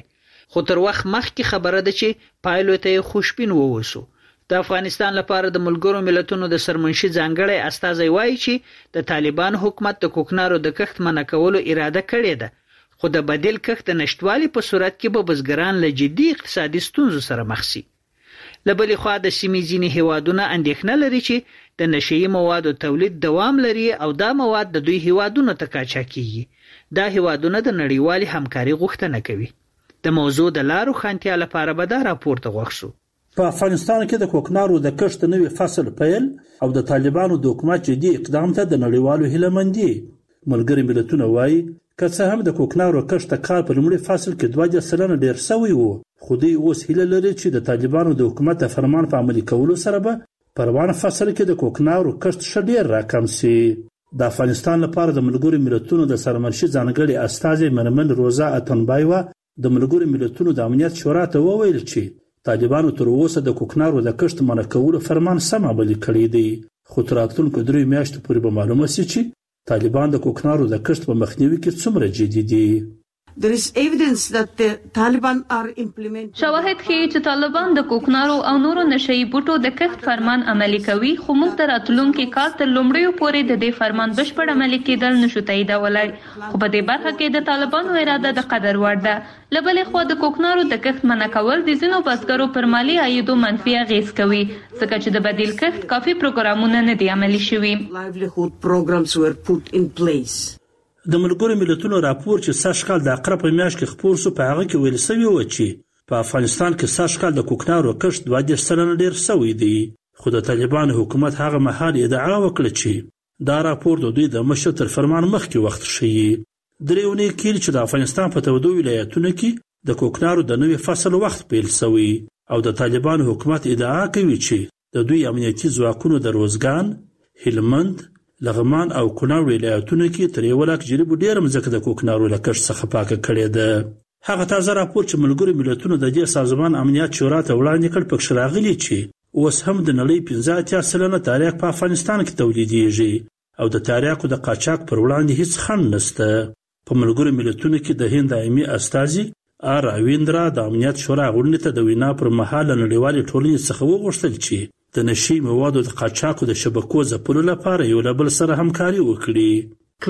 خو تر وخت مخکې خبره ده چې پایلو ته خوشبین ووسو. د افغانستان لپاره د ملګرو ملتونو د سرمنشي ځانګړی استازی وایي چې د طالبان حکومت د کوکنارو د کښت منع کولو اراده کړې ده، خو د بدیل کښت د نشټوالي په صورت کې به بزګران له جدي اقتصادي ستونزو سره مخ شي. له بلې خوا د سیمې ځینې هیوادونه اندېښنه لري چې د نشهیي موادو تولید دوام لري او دا مواد د دوی هیوادونو ته قاچاق کیږي. دا هیوادونه د نړیوالې همکاري غوښتنه کوي. د موضوع د لارو خانتیا لپاره به دا راپور ته غوښ شو. په افغانستان کې د کوکنارو د کښت نوې فصل پیل او د طالبانو د حکومت جدي اقدام ته د نړیوالو هیله مندي. ملګري ملتونه وایي که څه هم د کوکنارو کښت کال په لومړي فصل کې دوه دېرش سلنه ډېر سوی وو، خو دوی اوس هیله لري چې د طالبانو د حکومت د فرمان په عملي کولو سره به په روان فصل کې د کوکنارو کښت ښه ډېر راکم سي. د افغانستان لپاره د ملګرو ملتونو د سرمنشي ځانګړي استازی مرمن روزا اتنبایوا د ملګرو ملتونو د امنیت شورا ته وویل چې طالبانو تر اوسه د کوکنارو د کښت منع کولو فرمان سم عملي کړی دی، خو تر راتلونکو دریو میاشتو پورې به معلومه شي چې طالبان د کوکنارو د کښت په مخنیوي کې څومره جدي دي. There is evidence that the Taliban are implementing. شواهد ښیي چې طالبان د کوکنارو او نورو نشهیي بوټو د کښت فرمان عملي کوي، خو موږ د راتلونکي کال تر لومړیو پورې د دې فرمان بشپړ عملي کېدل نشو تاییدولی. خو په دې برخه کې د طالبانو اراده د قدر وړ ده. له بلې خوا د کوکنارو د کښت منع کول د ځینو بزګرو پر مالي عایدو منفي اغېز کوي، ځکه چې د بدیل کښت کافي پروګرامونه نه دي عملي شوي. Livelihood programs were put in place. د ملګرو ملتونو راپور چې سږ کال د عقرب په میاشت کې خپور شو په هغه کې ویل شوي وو چې په افغانستان کې سږ کال د کوکنارو کښت دوه دېرش سلنه ډېر سوی دی، خو د طالبانو حکومت هغه مهال ادعا وکړه چې دا راپور د دوی د مشر تر فرمان مخکې وخت ښیي. درې اونۍ کېږي چې د افغانستان په تودو ولایتونو کې د کوکنارو د نوي فصل وخت پیل سوی او د طالبانو حکومت ادعا کوي چې د دوی امنیتي ځواکونو د روزګان، هلمند، لغمان او کونړ ولایتونو کې تر یو لک جریبو ډېره مځکه د کوکنارو له کښت څخه پاکه کړې ده. هغه تازه راپور چې ملګرو ملتونو د دې سازمان امنیت شورا ته وړاندې کړ پکښې راغلي چې اوس هم د نړۍ پنځه اتیا سلنه تریاک په افغانستان کې تولیدېږي او د تریاکو د قاچاق پر وړاندې هیڅ خنډ نشته. په ملګرو ملتونو کې د هند دایمي استازي آر راویندرا د امنیت شورا غونډې ته د وینا پر مهال له نړیوالې ټولنې څخه وغوښتل چې د نشي موادو د قاچاقو د شبکو ځپلو لپاره یو له بل سره همکاري وکړي.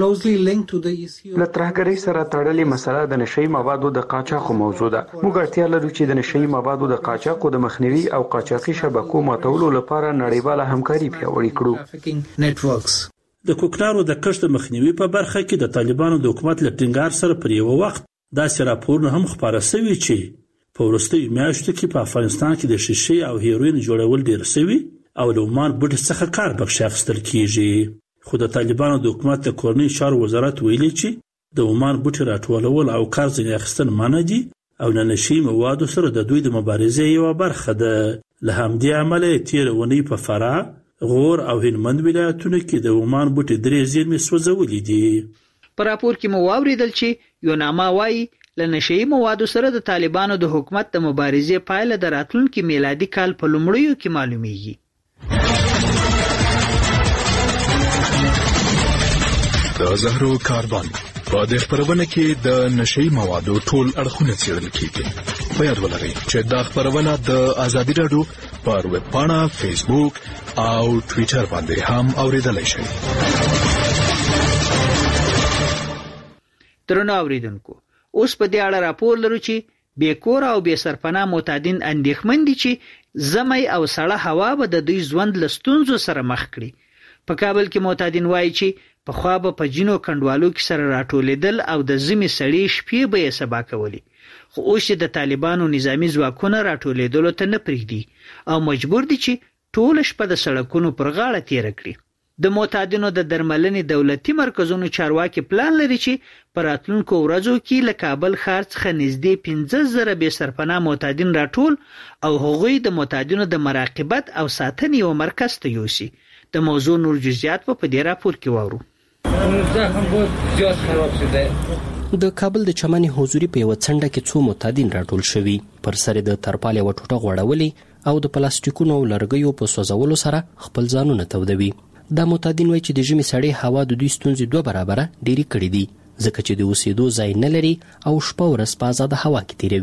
له ترهګرۍ سره تړلې مسله د نشي موادو د قاچاقو موضوع ده. موږ اړتیا لرو چې د نشي موادو د قاچاقو د مخنیوي او قاچاقي شبکو ماتولو لپاره نړیواله همکاري پیاوړې کړو. د کوکنارو د کښت مخنیوي په برخه کې د طالبانو د حکومت له ټینګار سره پر یو وخت داسې راپورونه هم خپاره شوي چې په وروستیو میاشتو کې په افغانستان کې د شیشې او هیروین جوړول ډېر شوي او له عمان بوټي څخه کار پکښې اخیستل کېږي. خو د طالبانو د حکومت د کورنۍ چارو وزارت ویلي چې د عمان بوټي راټولول او کار ځینې اخیستل منع دي او له نشهیي موادو سره د دوی د مبارزې یوه برخه ده. له همدې امله یې تېره اونۍ په فراه، غور او هلمند ولایتونو کې د عمان بوټي درې زېرمې سوځولي دي. په راپور کې مو واورېدل چې یوناما وایي له نشهیي موادو سره د طالبانو د حکومت د مبارزې پایله د راتلونکي میلادي کال په لومړیو کې معلومیږي. د زهرو کاربن په دې خبرونه کې د نشهیي موادو ټول اړخونه څېړل کیږي. په یاد ولرئ چې دا خبرونه د ازادي راډیو پر ویب پاڼه، فیسبوک او ټویټر باندې هم اوریدلای شئ. درنو اوریدونکو، اوس په دې اړه راپور لرو چې بې کور او بې سرپناه معتادین اندېښمن دي چې ژمی او سړه هوا به د دوی ژوند له ستونزو سره مخ کړي. په کابل کې معتادین وایي چې پخوا به په ځینو کنډوالو کې سره راټولېدل او د ژمي سړې شپې به یې سبا کولې، خو اوس چې د طالبانو نظامي ځواکونه راټولېدلو ته نه پرېږدي او مجبور دي چې ټوله شپه د سړکونو پر غاړه تېره کړي. د معتادینو د درملنې دولتي مرکزونو چارواکي پلان لري چې په راتلونکو ورځو کې له کابل ښار څخه نږدې پنځه زره بې سرپناه معتادین راټول او هغوی د معتادینو د مراقبت او ساتنې یو مرکز ته یوسي. د موضوع نور جزئیات په دې راپور کې واورو. د کابل د چمن حضوري په یو څنډه کې څو معتادین راټول شوي، پر سر د ترپال یو ټوټه غوړولې او د پلاستیکونو او لرګیو په سوځولو سره خپل ځانونه تودوي. دا معتادین وایي چې د ژمي سړې هوا د دوی ستونزې دوه برابره ډېرې کړې دي، ځکه چې د اوسېدو ځای نه لري او شپه ورځ په ازاده هوا کې تېروي.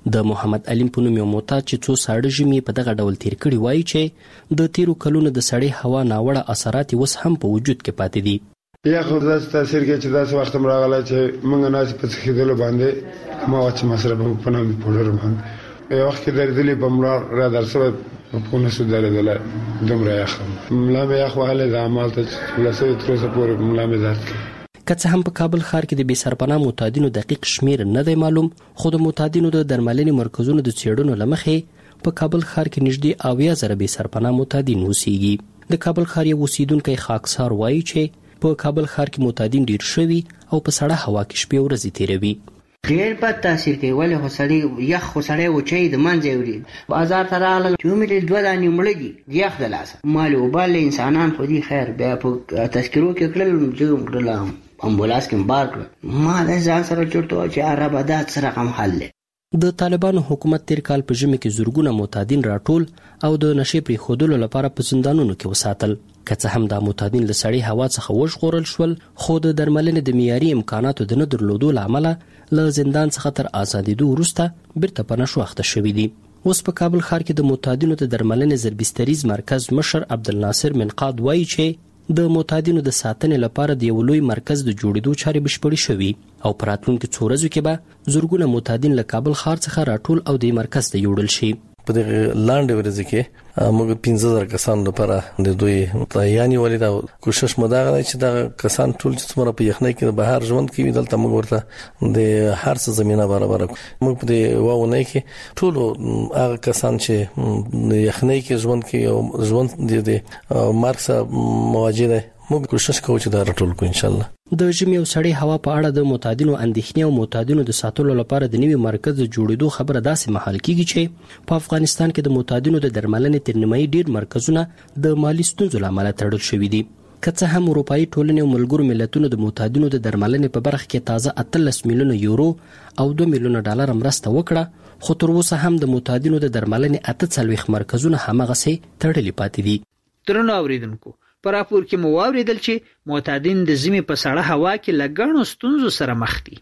د محمد علیم په نوم یو معتاد چې څو ساړه ژمي په دغه ډول تیر کړي وایي چې د تیرو کلونو د سړې هوا ناوړه اثرات اوس هم په وجود کې پاتې دي. یا خو داسې تاثیر کوي چې داسې وخت هم راغلی چې موږ ناسې په څښېدلو باندې ما چې مصرف په نامې پوډر باندې یو وخت کې درېدلې په مړه را در سوی په نسو درېدلی دومره یخ ملا مې یخ وهلی د عمال ته چې لسوي تر اوسه پورې ملا مې درد کوي. که څه هم په کابل ښار کې د بې سرپناه معتادینو دقیق شمیر نه دی معلوم، خو د معتادینو د درملنې مرکزونو د څېړنو له مخې په کابل ښار کې نږدې اویا زره بې سرپناه معتادین اوسېږي. د کابل ښار یو اوسیدونکی خاکسار وایي چې په کابل ښار کې معتادین ډیر شوي او په سړه هوا کې شپې ورځې تیروي. ډېر بد تاثیر کوي، ولې خو سړی یخ خو سړی وچی د منځه وړي بازار ته راغلل چې ومې دوه دانې مړه دي د یخ د لاسه مالې وبالې انسانان خو دي خیر بیا په تذکرو کې کړل چې کړل امبولانس کې بار کړل ما د ځان سره چورته چې عربه دا څه رقم حل دی. د طالبانو حکومت تیر کال په ژمي کې زورګونه معتادین راټول او د نشې پرېښودلو لپاره په زندانونو کې وساتل. که څه هم دا معتادین له سړې هوا څخه وژغورل شول، خو د درملنې د معیاري امکاناتو د نه درلودو له امله له زندان څخه تر ازادېدو وروسته بیرته په نشو اخته شوي دي. اوس په کابل ښار کې د معتادینو د درملنې زربستریز مرکز مشر عبدالناصر منقاد وایي چې د معتادینو د ساتنې لپاره د یو لوی مرکز د جوړېدو چارې بشپړې شوي او په راتلونکي څو ورځو کې به زرګونه معتادین له کابل ښار څخه راټول او د مرکز ته یوړل شي. په دغه لاندې ورځ کې موږ پنځه زره کسان لپاره د دوی تیاری ولې دا کوشش مو دا غواړي چې دا کسان ټول چې څومره په یخنۍ کې د بهر ژوند کوي دلته موږ ورته د هر څه زمينه برابر کړو. موږ په دې واونه کې ټول هغه کسان چې د یخنۍ کې ژوند کوي او ژوند د مرګ سره مواجه دي موږ کوشش کوو چې دا راټول کړو ان شاء الله. د ژمي او سړې هوا په اړه د معتادینو اندېښنې او معتادینو د ساتلو لپاره د نوي مرکز د جوړېدو خبره داسې مهال کیږي چې په افغانستان کې د معتادینو د درملنې تر نیمایي ډیر مرکزونه د مالی ستونزو له امله تړل شوي دي. که څه هم اروپایي ټولنې او ملګرو ملتونو د معتادینو د درملنې په برخه کې تازه اتلس میلیونه یورو او دوه میلیونه ډالر مرسته وکړه، خو تر اوسه هم د معتادینو د درملنې اته څلوېښت مرکزونه هماغسې تړلي پاتې دي. درنو اوریدونکو، په راپور کې مو واوریدل چې معتادین د ژمي په سړه هوا کې له ګڼو ستونزو سره مخ دي.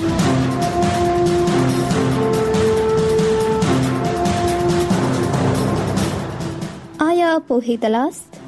آیا پوهیدلاست؟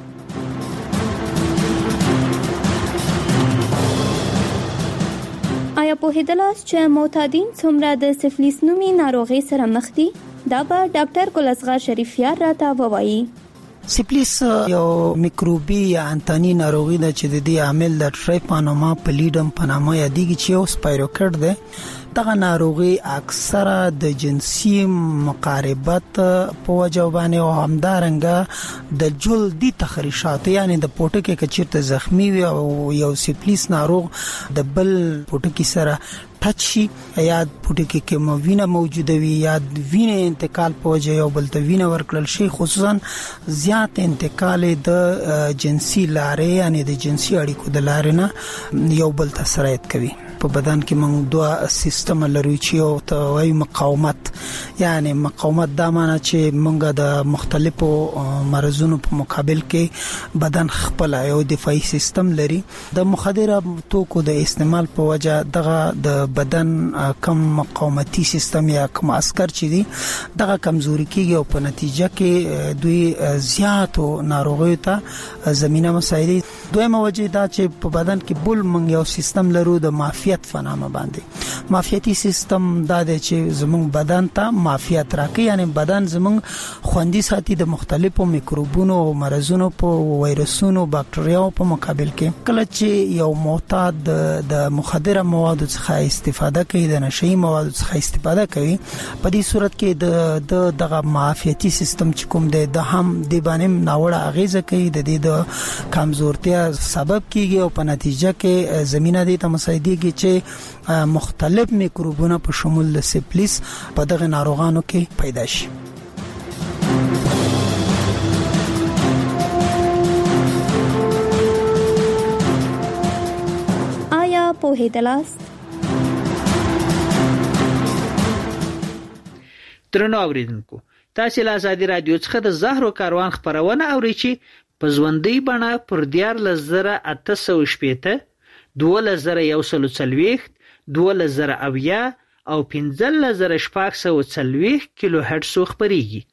آیا پوهیدلاست چې معتادین څومره د سفلیس نومي ناروغي سره مخ دي؟ دا به ډاکټر ګل اصغر شریفیار راته ووایي. سپلیس یو میکروبي یا انتاني ناروغي ده چې د دې عامل د ټریپانوما پلیډم په نامه یادېږي چې یو سپایروکټ ده. دغه ناروغي اکثره د جنسي مقاربت په وجه باندې او همدارنګه د جلدي تخریشات یعنی د پوټکي کچیرته زخمی وي او یو سپلیس ناروغ د بل پوټکی سره ټچ شي یا پوټکی کې موینه موجوده وي یا وینه انتقال په وجه یو بل ته وینه ورکړل شي، خصوصا زیات انتقال د جنسي لارې یعنی د جنسي اړیکو د لارې نه یو بل ته سرایت کوي. په بدن کې موږ دوه سیستم لرو چې یو ته وایي مقاومت، یعنی مقاومت دا معنی چې موږ د مختلفو مرزونو په مقابل کې بدن خپل یو دفاعي سیستم لري. د مخدره توکو د استعمال په وجه دغه د بدن کم مقاومتي سیستم یا کم عسكر چې دي دغه کمزوري کیږي او په نتیجه کې دوی زیاتو ناروغیو ته زمينه مساعدي. دویمه وجه دا چې په بدن کې بل موږ یو سیستم لرو د مافیات فنامه باندې. مافیاتي سیستم دا دی چې زموږ بدن ته مافیات راکړي، یعنی بدن زموږ خوندي ساتي د مختلفو میکروبونو او مرزونو په وایرسونو بکټریاو په مقابل کې. کله چې یو معتاد د مخدره موادو څخه استفاده کوي، د نشئی موادو څخه استفاده کوي، په دې صورت کې د دغه مافیاتي سیستم چې کوم دی د هم د باندې ناوړه اغیزه کوي، د دې د کمزورتیا سبب کیږي او په نتیجه کې زمينه دي ته مساعدېږي چې مختلف میکروبونه په شمول د سپلیس په دغه ناروغانو کې پیدا شي. آیا پوهیدلاست؟ درنو اوریدونکو، تاسو له آزادي رادیو څخه د زهرو کاروان خبرونه اورئ چې په ژوندۍ بڼه پر دیارلس زره اته سوه شپېته، دولس زره یو سل څلوېښت، دولس زره اویا او پنځلس زره شپږ سوه څلوېښت کیلو هرټز خپرېږي.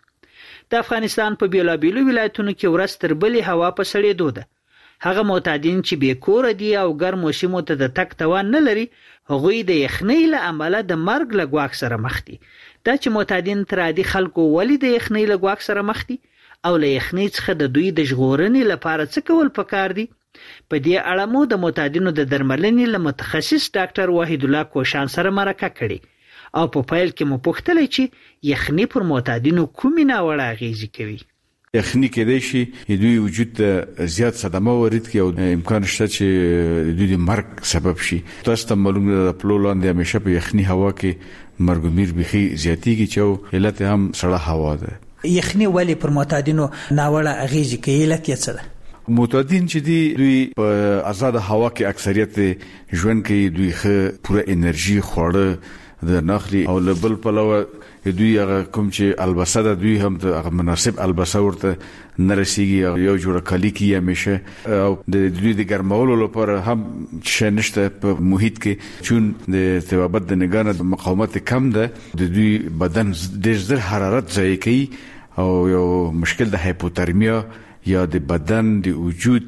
د افغانستان په بیلابیلو ولایتونو کې ورځ تر بلې هوا په سړېدو ده. هغه معتادین چې بې کوره دي او ګرمو سیمو ته د تګ توان نه لري، هغوی د یخنۍ له امله د مرګ له ګواښ سره مخ دي. دا چې معتادین تر عادي خلکو ولې د یخنۍ له ګواښ سره مخ دي او له یخنۍ څخه د دوی د ژغورنې لپاره څه کول پکار دي، په دې اړه مو د معتادینو د درملنې له متخصص ډاکټر وحید الله کوشان سره مرکه کړې او په پیل کې مو پوښتلې چې یخنۍ پر معتادینو کومې ناوړه اغېزې کوي. یخني کېدای شي دوی وجود ته زیات صدمه ورید کې او امکان شته چې دوی د مرګ سبب شي. تاسو ته معلومه ده په لاندې همیشه په یخني هوا کې مرګ میر بخي زیاتیږي چې علت هم سړه هوا ده. یخني ولی پر معتادینو ناوړه اغېزې کوي، علت یې څه ده؟ معتادین چې دی دوی په آزاد هوا کې اکثریت ژوند کوي، دوی ښه پوره انرژي خوړه د نخري او لبل پلوه دوی هغه کوم چې البسه ده دوی هم د مناسب البسه ورته نرسیږي، یو جوړه کالی کې همیشه او د دوی د ګرمولو لپاره هم شنشته په محیط کې چون د ثوابت د نگانه د مقاومت کم ده، د دوی بدن ډېر زر حرارت ضایع کوي او یو مشکل د هایپوترمیا یا د بدن د وجود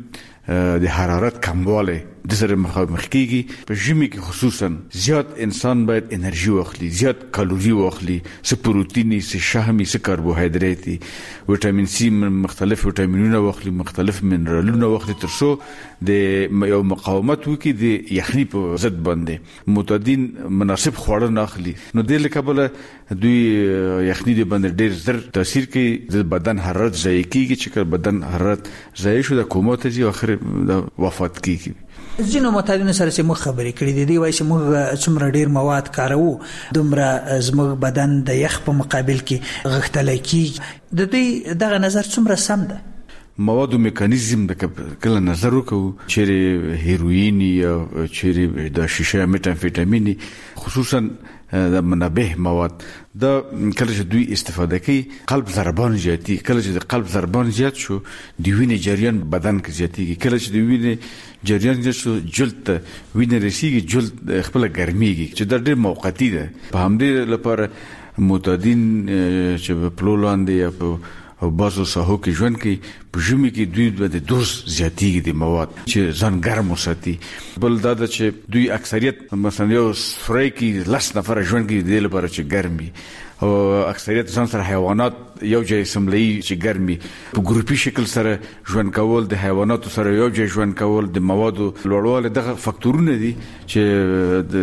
د حرارت کمواله د سره مخامخ کیږي. په ژمي کې خصوصا زیات انسان باید انرژي واخلي، زیات کالوري واخلي، څه پروتیني، څه شحمي، څه کاربوهایدریتي، وټامین سي، مختلف وټامینونه واخلي، مختلف منرالونه واخلي ترڅو د یو مقاومت وکړي د یخني په ضد باندې. معتادین مناسب خواړه نه اخلي نو د لکبله دوی یخني د باندې ډېر زر تاثیر کوي، د بدن حرارت ضایع کیږي، چې بدن حرارت ضایع شو د کومات دي او اخر د وفات کیږي. ځینو معتادینو سره چې موږ خبرې کړې دي، دی وایي چې موږ څومره ډیر مواد کاروو دومره زموږ بدن د یخ په مقابل کې غښتلی کیږي. د دوی دغه نظر څومره سم ده؟ موادو میکانیزم د کله نظر وکړو چې هیروین یا چې د شیشه میتامفیټامین خصوصا د منبه مواد دا کله چې دوی استفاده کوي قلب ضربان زیاتی، کله چې د قلب ضربان زیات شو د وینې جریان بدن کې زیاتیږي، کله چې د وینې جریان زیات شو جلد ته وینې رسیږي، جلد خپل ګرميږي چې دا ډېر موقتی ده. په همدې لپاره معتادین چې په پلولاندې یا په او بازو ساحو کې ژوند کوي په ژمي کې دوی د دوز زیاتیږي د مواد چې ځان ګرم وساتي. بل دا چې دوی اکثریت مثلا یو سوري کې لس نفر ژوند کوي د لپاره چې ګرمي او اکثریت ځان سره حیوانات یو ځای سملي چې ګرمي په ګروپي شکل سره ژوند کول، د حیواناتو سره یو ځای ژوند کول، د موادو لوړواله دغه فاکتورونه دي چې د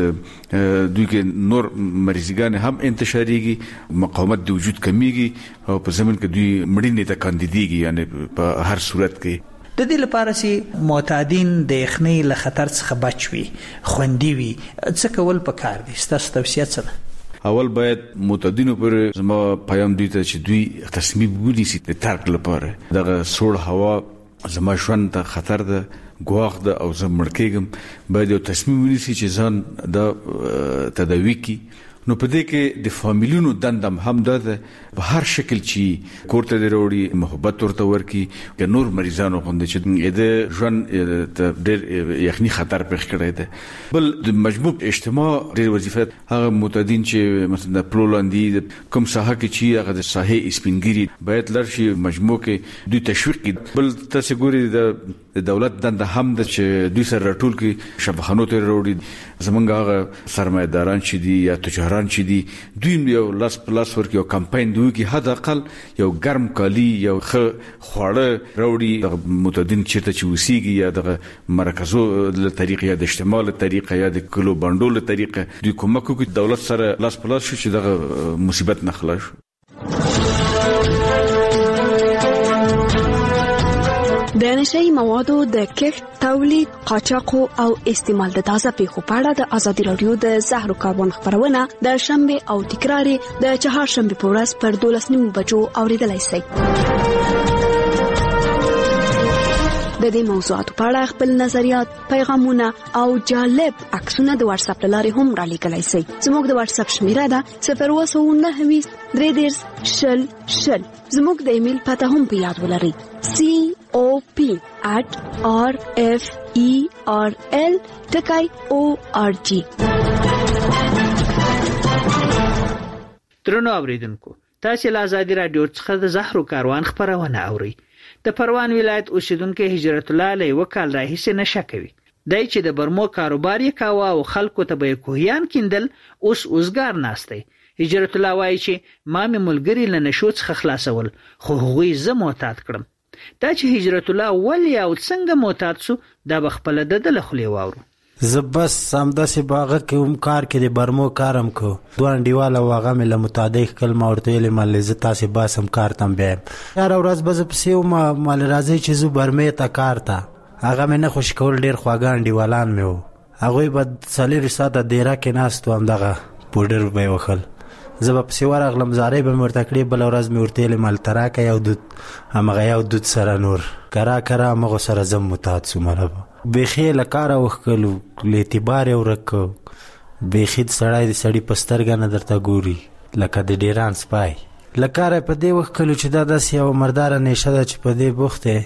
دوی کې نور مریضګان هم انتشاريږي، مقاومت د وجود کمیږي او په زمين کې دوی مړینې ته کاندیديږي. یعنی په هر صورت کې د دې لپاره چې معتادین د یخنۍ له خطر څخه بچ وي، خوندي وي، څه کول پکار دي؟ ستاسو توصیه څه ده؟ اول باید معتادینو پر زما پیام دوی ته چې دوی تصمیم ونیسي د ترک لپاره. دغه سوړ هوا زما ژوند ته خطر ده، ګواښ ده او زه مړ کېږم. باید یو تصمیم ونیسي چې ځان دا تداوي کړي. نو په دې کې د فامیلونو دندم هم ده په هر شکل چې کوړه د وروړي محبت ورته ورکي که نور مریضانو غوندي چې د ژوند د ډېر یخني خطر پېښ کړی دی. بل د مجموع اجتماع ډېر وظیفه هغه معتادین چې مثلا د پلولاندي کوم ساحه کې چې هغه د ساحې اسپینګری باید لرشي مجموع کې دوی تشویق کړي. بل تاسو ګوري د دولت دنده هم د چې دوی سره راټول کې شفاخانو ته وروړي زمونږ هغه سرمایداران چې دي یا تجاران چې دي دوی یو لاس پلاس ورکي او کمپاین دوی کې حد اقل یو ګرم کالی یو خواړه راوړي د معتادین چیرته چې وسیږي یا د مرکزو له طریقې یا د اجتماع له طریقې یا د کلو بانډو له طریقې دوی کومک کوي دولت سره لاس پلاس شي چې دغه مصیبت نه خلاص شي. د نشئی موادو د کښت، تولید، قاچاق او استعمال د تازه پیښو په اړه د ازادي رادیو د زهرو کاربن خبرونه د شنبه او تکرار د چهارشنبه په ورځ پر دولس نیمو بجو اوریدلای شئ. د دې موضوعاتو په اړه خپل نظریات، پیغامونه او جالب عکسونه د واتس اپ لارې هم را لیکلای شئ. زموږ د واتس اپ شمیره ده صفر اووه سوه نهه ویشت درې دېرش شل شل. زموږ د ایمیل پته هم په یاد ولرئ سی او پی at r f e r l ټکی او ار جی. درنو اوریدونکو تاسو له آزادي رادیو څخه د زهرو کاروان خبرونه اورئ. د پروان ولایت اوسیدونکو هجرت الله له وکال راهیسه نشه کوي. دای چې د برمو کاروبار یې کاوه او خلکو ته به کوهیان کیندل اوس اوسګار ناشته. هجرت الله وایي چې ما مې ملګری له نشو څخه خلاصول خو هغوی زه معتاد کړم. دا چې هجرت الله ولې او څنګه معتاد سو دا بخپله د دل خولې واورو. زه بس همداسې باغه کې هم کار کې د برمو کارم کو دوه انډیواله واغه مې له متعدق کلمه ورته ویلې مالې زه تاسې باسم کار ته بیایم. هره ورځ به زه پسې وم مالې راځئ چې زه برمې ته کار ته هغه مې نه خوشي کول. ډېر خواږه انډیوالان مې وو. هغوی به څلېروي ساعته دیره کې ناست و همدغه پوډر به یې وښل. زه به پسې ورغلم زارۍ به مې ورته کړې. بله ورځ مې ورته ویلې مالته راکه یو دود همغه یو دود سره نور کرا کرا همغو سره زه متعد سوم. بیخي له کاره وښکلو له اعتبار یې ورک کړو. بیخي سړی د سړي په سترګه نه درته ګوري لکه د ډیران سپای. له کاره په دې وښکلو چې دا داسې یوه مرداره نیشه ده چې په دې بوخت دی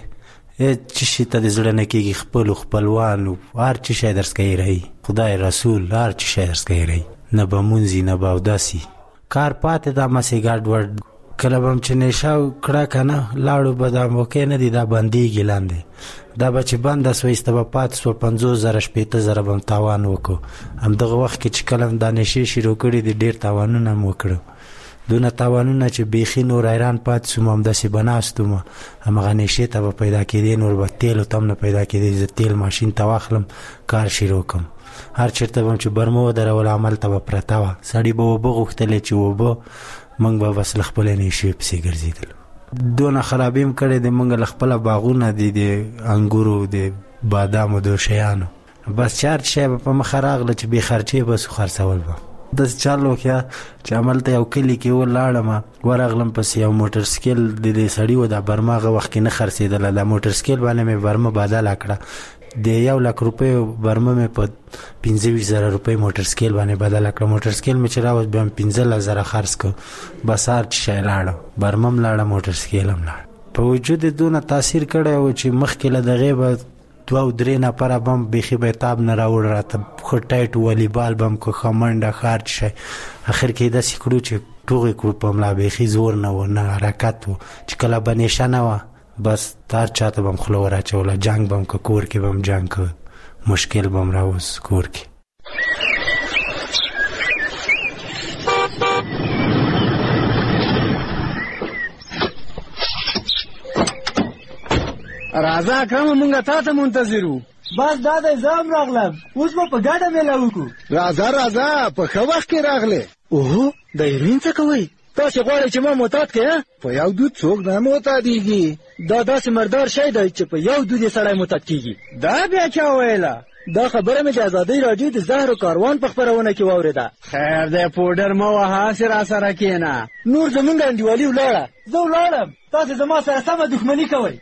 څه شي ته د زړه نه کېږي. خپلو خپلوانو هر څه شی درس کوي رهي خدای رسول هر څه شی درس کوي رهي نه به مونځي نه به اوداسي کار پاتې دا مسې ګډ وډ. کله به هم چې نیشه کړه که نه لاړو به دا موقع نه دي دا بندېږي لاندې. دا به چې بنده سوه ایسته به پاتې سوه پنځوس زره شپېته زره به هم تاوان وکړو. همدغه وخت کې چې کله هم دا نشې شروع کړي دي ډېر تاوانونه هم وکړو. دونه تاوانونه چې بیخي نور حیران پاتې سوم. همداسې به ناست وم همغه نیشې ته به پیدا کېدې نور به تیلو ته هم نه پیدا کېدې. زه تیل ماشین ته واخلم کار شروع کړم. هر چېرته به هم چې برمه ودرول عمل ته به پرته وه. سړي به اوبه غوښتلې چې اوبه موږ به بس له خپلې نیشې پسې ګرځېدلو. دونه خرابې هم کړی دی موږ له خپله باغونه دي د انګورو د بادامو د شیانو. بس چې هر شی به په مخه راغله چې بې خرچې به سو خرڅول به داسې چل وکړه چې هملته یو کلي کې ولاړم ورغلم پسې یو موټر سکیل د دې سړي و دا برمه هغه وخت کې نه خرڅېدله. دا موټر سکیل باندې مې برمه بدله کړه. د یو لک روپیو برمه مې په پنځه ویشت زره روپۍ موټر سکیل باندې بدله کړه. موټر سکیل مې چې راوست بیا مې پنځلس زره خرڅ کړ. بس هر څه شی لاړه برمه هم لاړه موټر سکیل هم لاړه. په وجود یې دونه تاثیر کړی و چې مخکې له دغې به دوه او درې نفره به هم بیخي به یې تاب نه راوړ راته ښه ټایټ والیبال به هم که ښه منډه ښه هر څه شی. اخر کې یې داسې کړو چې ټوغې کړو په ملا بیخي زور نه و نه حرکت و. چې کله به نیشه نه وه بس هر چاته به هم خوله ور اچوله. جنګ به هم که کور کې به هم جنګ که مشکل به هم راوز کور کې. راځه اکرمه مونږ تا ته منتظر وو. بس دا دی زه هم راغلم اوس به په ګډه میله وکړو. راځه راځه په ښه وخت کې راغلې. اوهو د هیروین څه کوئ؟ تاسې غواړئ چې ما معتاد کړې؟ په یو دود څوک نه معتادېږي. دا داسې مردار شی دی چې په یو دود یې سړی معتاد کېږي. دا بیا چا ویله؟ دا خبره مې د ازادۍ راډیو د زهرو کاروان په خپرونه کې واورېده. خیر دی پوډر مه وهه هسې را سره کښېنه. نور زمونږ انډیوالي ولاړه. زه ولاړم تاسې زما سره سمه دښمني کوئ.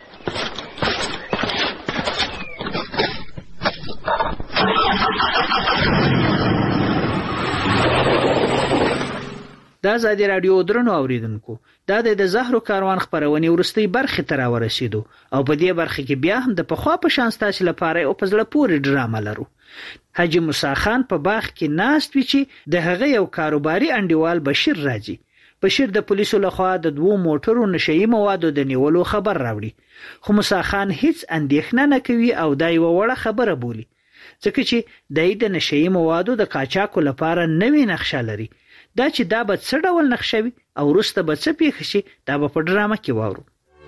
دا آزادي رادیو درنو اوریدونکو دا د زهرو کاروان خبرونه ورستۍ برخه تر ورسېدو او په دې برخه کې بیا هم د پخوا په شان ستاسو لپاره او په زړه پورې ډرامه لرو. حاجی موسی خان په باغ کې ناست وی چې د هغه یو کاروباري انډیوال بشیر راځي. بشیر د پولیسو لخوا د دوو موټرو نشئی موادو د نیولو خبر راوړي. خو موسی خان هیڅ اندېښنه نه کوي او دا یو وړه خبره بولي ځکه چې د نشئی موادو د قاچاقو لپاره نوې نقشه لري. دا چې دا به څه ډول نقشه وي او وروسته به څه پیښ شي دا به په ډرامه کې واورو.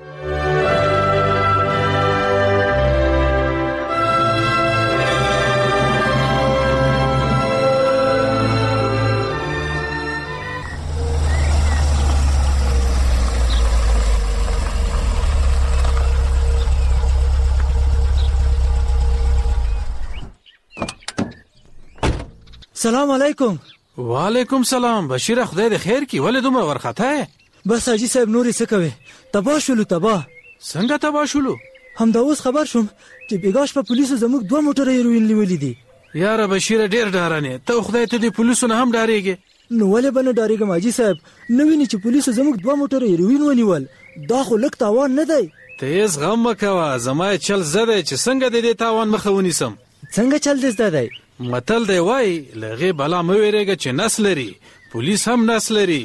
سلام علیکم. وعلیکم سلام. بشیر خدای دې خیر کی ولې دومره ورخته؟ بس حاجی صاحب نورې څه کوي؟ تباه شولو. تباه څنګه تباه شولو؟ همدا اوس خبر شوم چې بیګاش په پولیسو زموږ دوه موټره هیروین نیولې دي. یاره بشیر ډیر ډارنه ته خدای ته دې پولیسو نه هم ډاریږي. نو ولې به نه ډاریږم حاجی صاحب؟ نو ویني چې پولیسو زموږ دوه موټره هیروین ونیول. دا خو لږ تاوان نه دی. تیز غم مکوه زما چل زده چې څنګه دې تاوان مخه ونیسم. څنګه چل دې زده دی؟ متل دی وای لغه بلا مې ویریږي چې نس لري پولیس هم نس لري.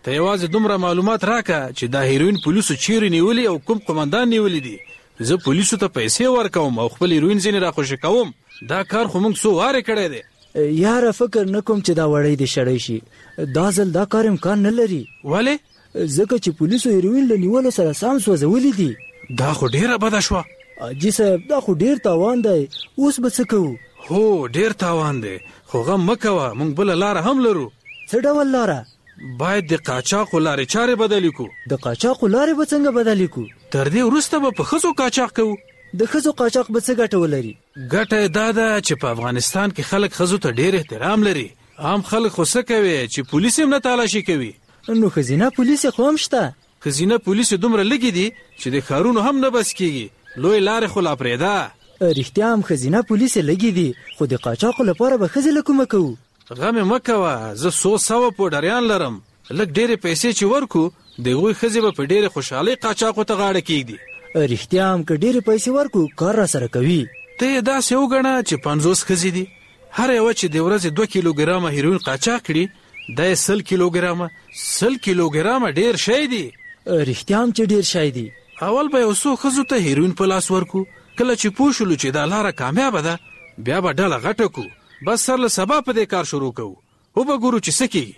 ته یوازې دومره معلومات راکړه چې دا هیروین پولیسو چیرې نیولي او کوم قومندان نیولي دي. زه پولیسو ته پیسې ورکوم او خپل هیروین ځینې راخوشي کوم. دا کار خو موږ څو واره کړی دی. یاره فکر نه کوم چې دا وړی دې شړی شي. دا ځل دا کار امکان نه لري. ولې؟ ځکه چې پولیسو هیروین له نیولو سره سم سوځولي دي. دا خو ډیره بده شوه. حاجي صاحب دا خو ډیر تاوان دی. اوس به څه کوو؟ هو ډیر تاوان دی، خو غم مه کوه، موږ بله لاره هم لرو. څه ډول لاره؟ باید د قاچاقو لارې چارې بدلې کړو. د قاچاقو لارې به څنګه بدلې کړو؟ تر دې وروسته به په ښځو قاچاق کوو. د ښځو قاچاق به څه ګټه ولري؟ ګټه یې دا ده چې په افغانستان کې خلک ښځو ته ډیر احترام لري. عام خلک خو څه کوي چې پولیس هم نه تالاشي کوي. نو ښځینه پولیس خو هم شته. ښځینه پولیس دومره لږې دي چې د ښارونو هم نه بس کېږي. لوی لارې خو لا پرېږده. رښتیا هم ښځینه پولیس لږې دي، خو د قاچاقو لپاره به ښځې له کومه کوو؟ غم یې مه کوه، زه څو سوه پوډریان لرم. لږ ډېرې پیسې چې ورکو د هغوی ښځې به په ډېرې خوشحالۍ قاچاقو ته غاړه کېږدي. رښتیا هم که ډېرې پیسې ورکو کار را سره کوي. ته یې داسې وګڼه چې پنځوس ښځې دي، هر یوه چې د ورځې دوه کیلوګرامه هیروین قاچاق کړي دا یې سل کیلوګرامه. سل کیلوګرامه ډېر شی دی. رښتیا هم چې ډېر شی دی. اول به یو څو ښځو ته هیروین په لاس ورکو. کله چې پوه شولو چې دا لاره کامیابه ده بیا به ډله غټه کو. بس سر له سبا په دې کار شروع کوو. و به ګورو چې څه کېږي.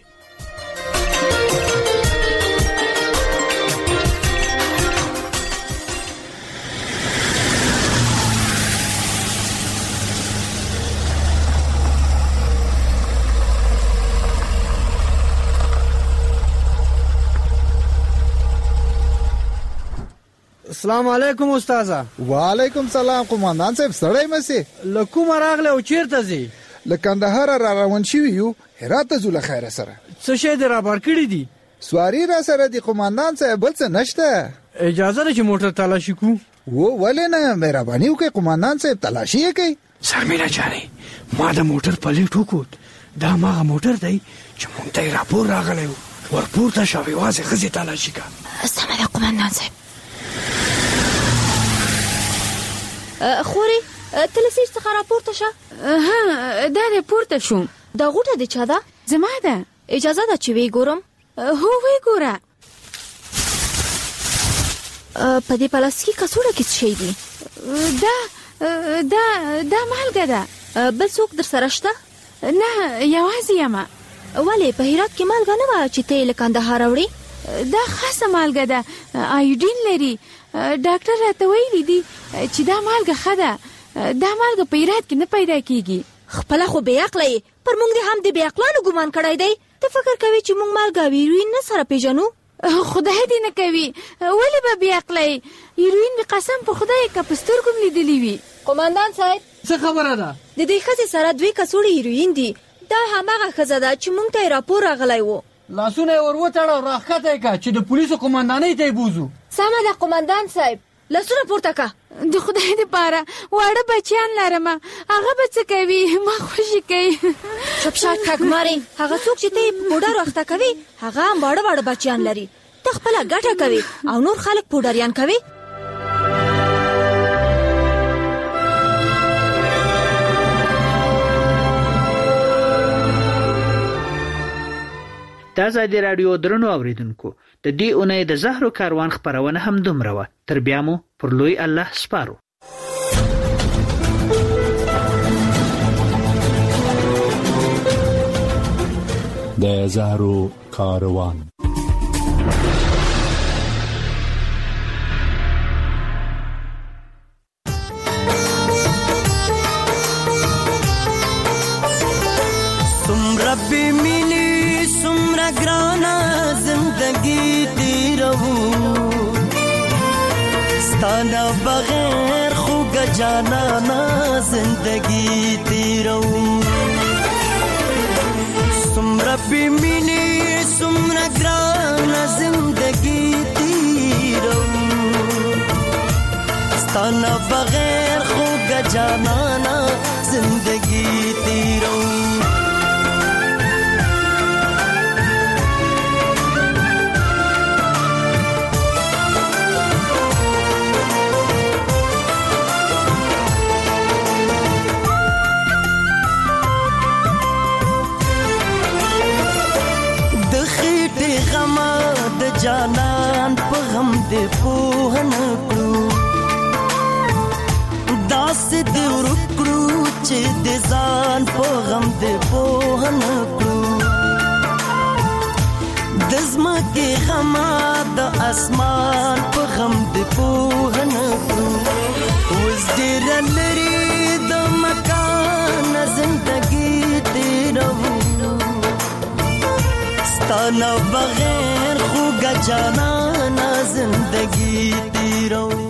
السلام علیکم استاذه. وعلیکم سلام قومندان صاحب. سړی مسي له کومه راغله او چیرته ځي؟ له کندهار را روان شوي یو، هرات ته ځو له خیره سره. څه شی دې رابار کړي دي؟ سواری را سره دی قومندان صاحب، بل څه نشته. اجازه ده چې موټر تلاشي کو؟ و ولې نه، مهرباني وکړئ قومندان صاحب، تلاشي یې کوي. شرمیلا جانې ما د موټر پلیټ وکوت. دا ماغه موټر دی چې مونږ ته راپور راغلی و. ورپورته شو یوازې ښځې تلاشي کا. سمه ده قومندان صاحب. خوري ته له سیټ څخه راپورته شه. ها دا دې پورته شوم. دا غوټه دې چا ده؟ زما ده. اجازه ده چې وی ګورم؟ هو وی ګوره. په دې پلاستیکي کڅوړه کې څه شی دي؟ دا دا دا مالګه ده. بل څوک در سره شته؟ نه یوازې یم. ولې په هرات کې مالګه نه وه چې ته یې له کندهار راوړې؟ دا خاصه مالګه ده، آیوډین لري. ډاکټر راته ویلي دي چې دا مالګه ښه ده. دا مالګه په هرات کې نه پیدا کېږي. خپله خو بې عقله یې، پر موږ دې هم د بې عقلانو ګمان کړی دی. ته فکر کوې چې موږ مالګه او هیروین نه سره پېژنو؟ خدای دې نه کوي. ولې به بې عقله یې؟ هیروین مې قسم په خدای که په سترګو مې لیدلي وي. قومندان صاحب څه خبره ده؟ د دې ښځې سره دوې کڅوړې هیروین دي. دا هماغه ښځه ده چې موږ ته یې راپور راغلی و. لاسونه یې ور وتړه او راښکته یې کړه چې د پولیسو قومندانۍ ته یې بوځو. سمه ده قومندان صاحب، لاسونه پورته کړه. د خدای دپاره واړه بچیان لرم، هغه به څه کوي؟ ما خوشي کوي. چپ شه کږمارې. هغه څوک چې ته یې په پوډر اخته کوي هغه هم واړه واړه بچیان لري. ته خپله ګټه کوي او نور خلک پوډریان کوي. د ازادي راډیو درنو اوریدونکو، د دې اونۍ د زهرو کاروان خپرونه هم دومره وه. تر بیا مو پر لوی الله سپارو. د زهرو کاروان. سمره بی مینی سمره گرانا زندگی تیرو، ستانا بغیر خوگا جانانا زندگی تیرو. سمره بی مینی سمره گرانا زندگی تیرو، ستانا بغیر خوگا جانانا زندگی تیرو. غما چې د ځان په غم دې پوه نه کړو د ځمکې غمه د اسمان په غم دې پوه نه کړو اوس ډېر لري د مکان زندګي تیروو ستانه بغیر خوږه جانانه زندګي تیروو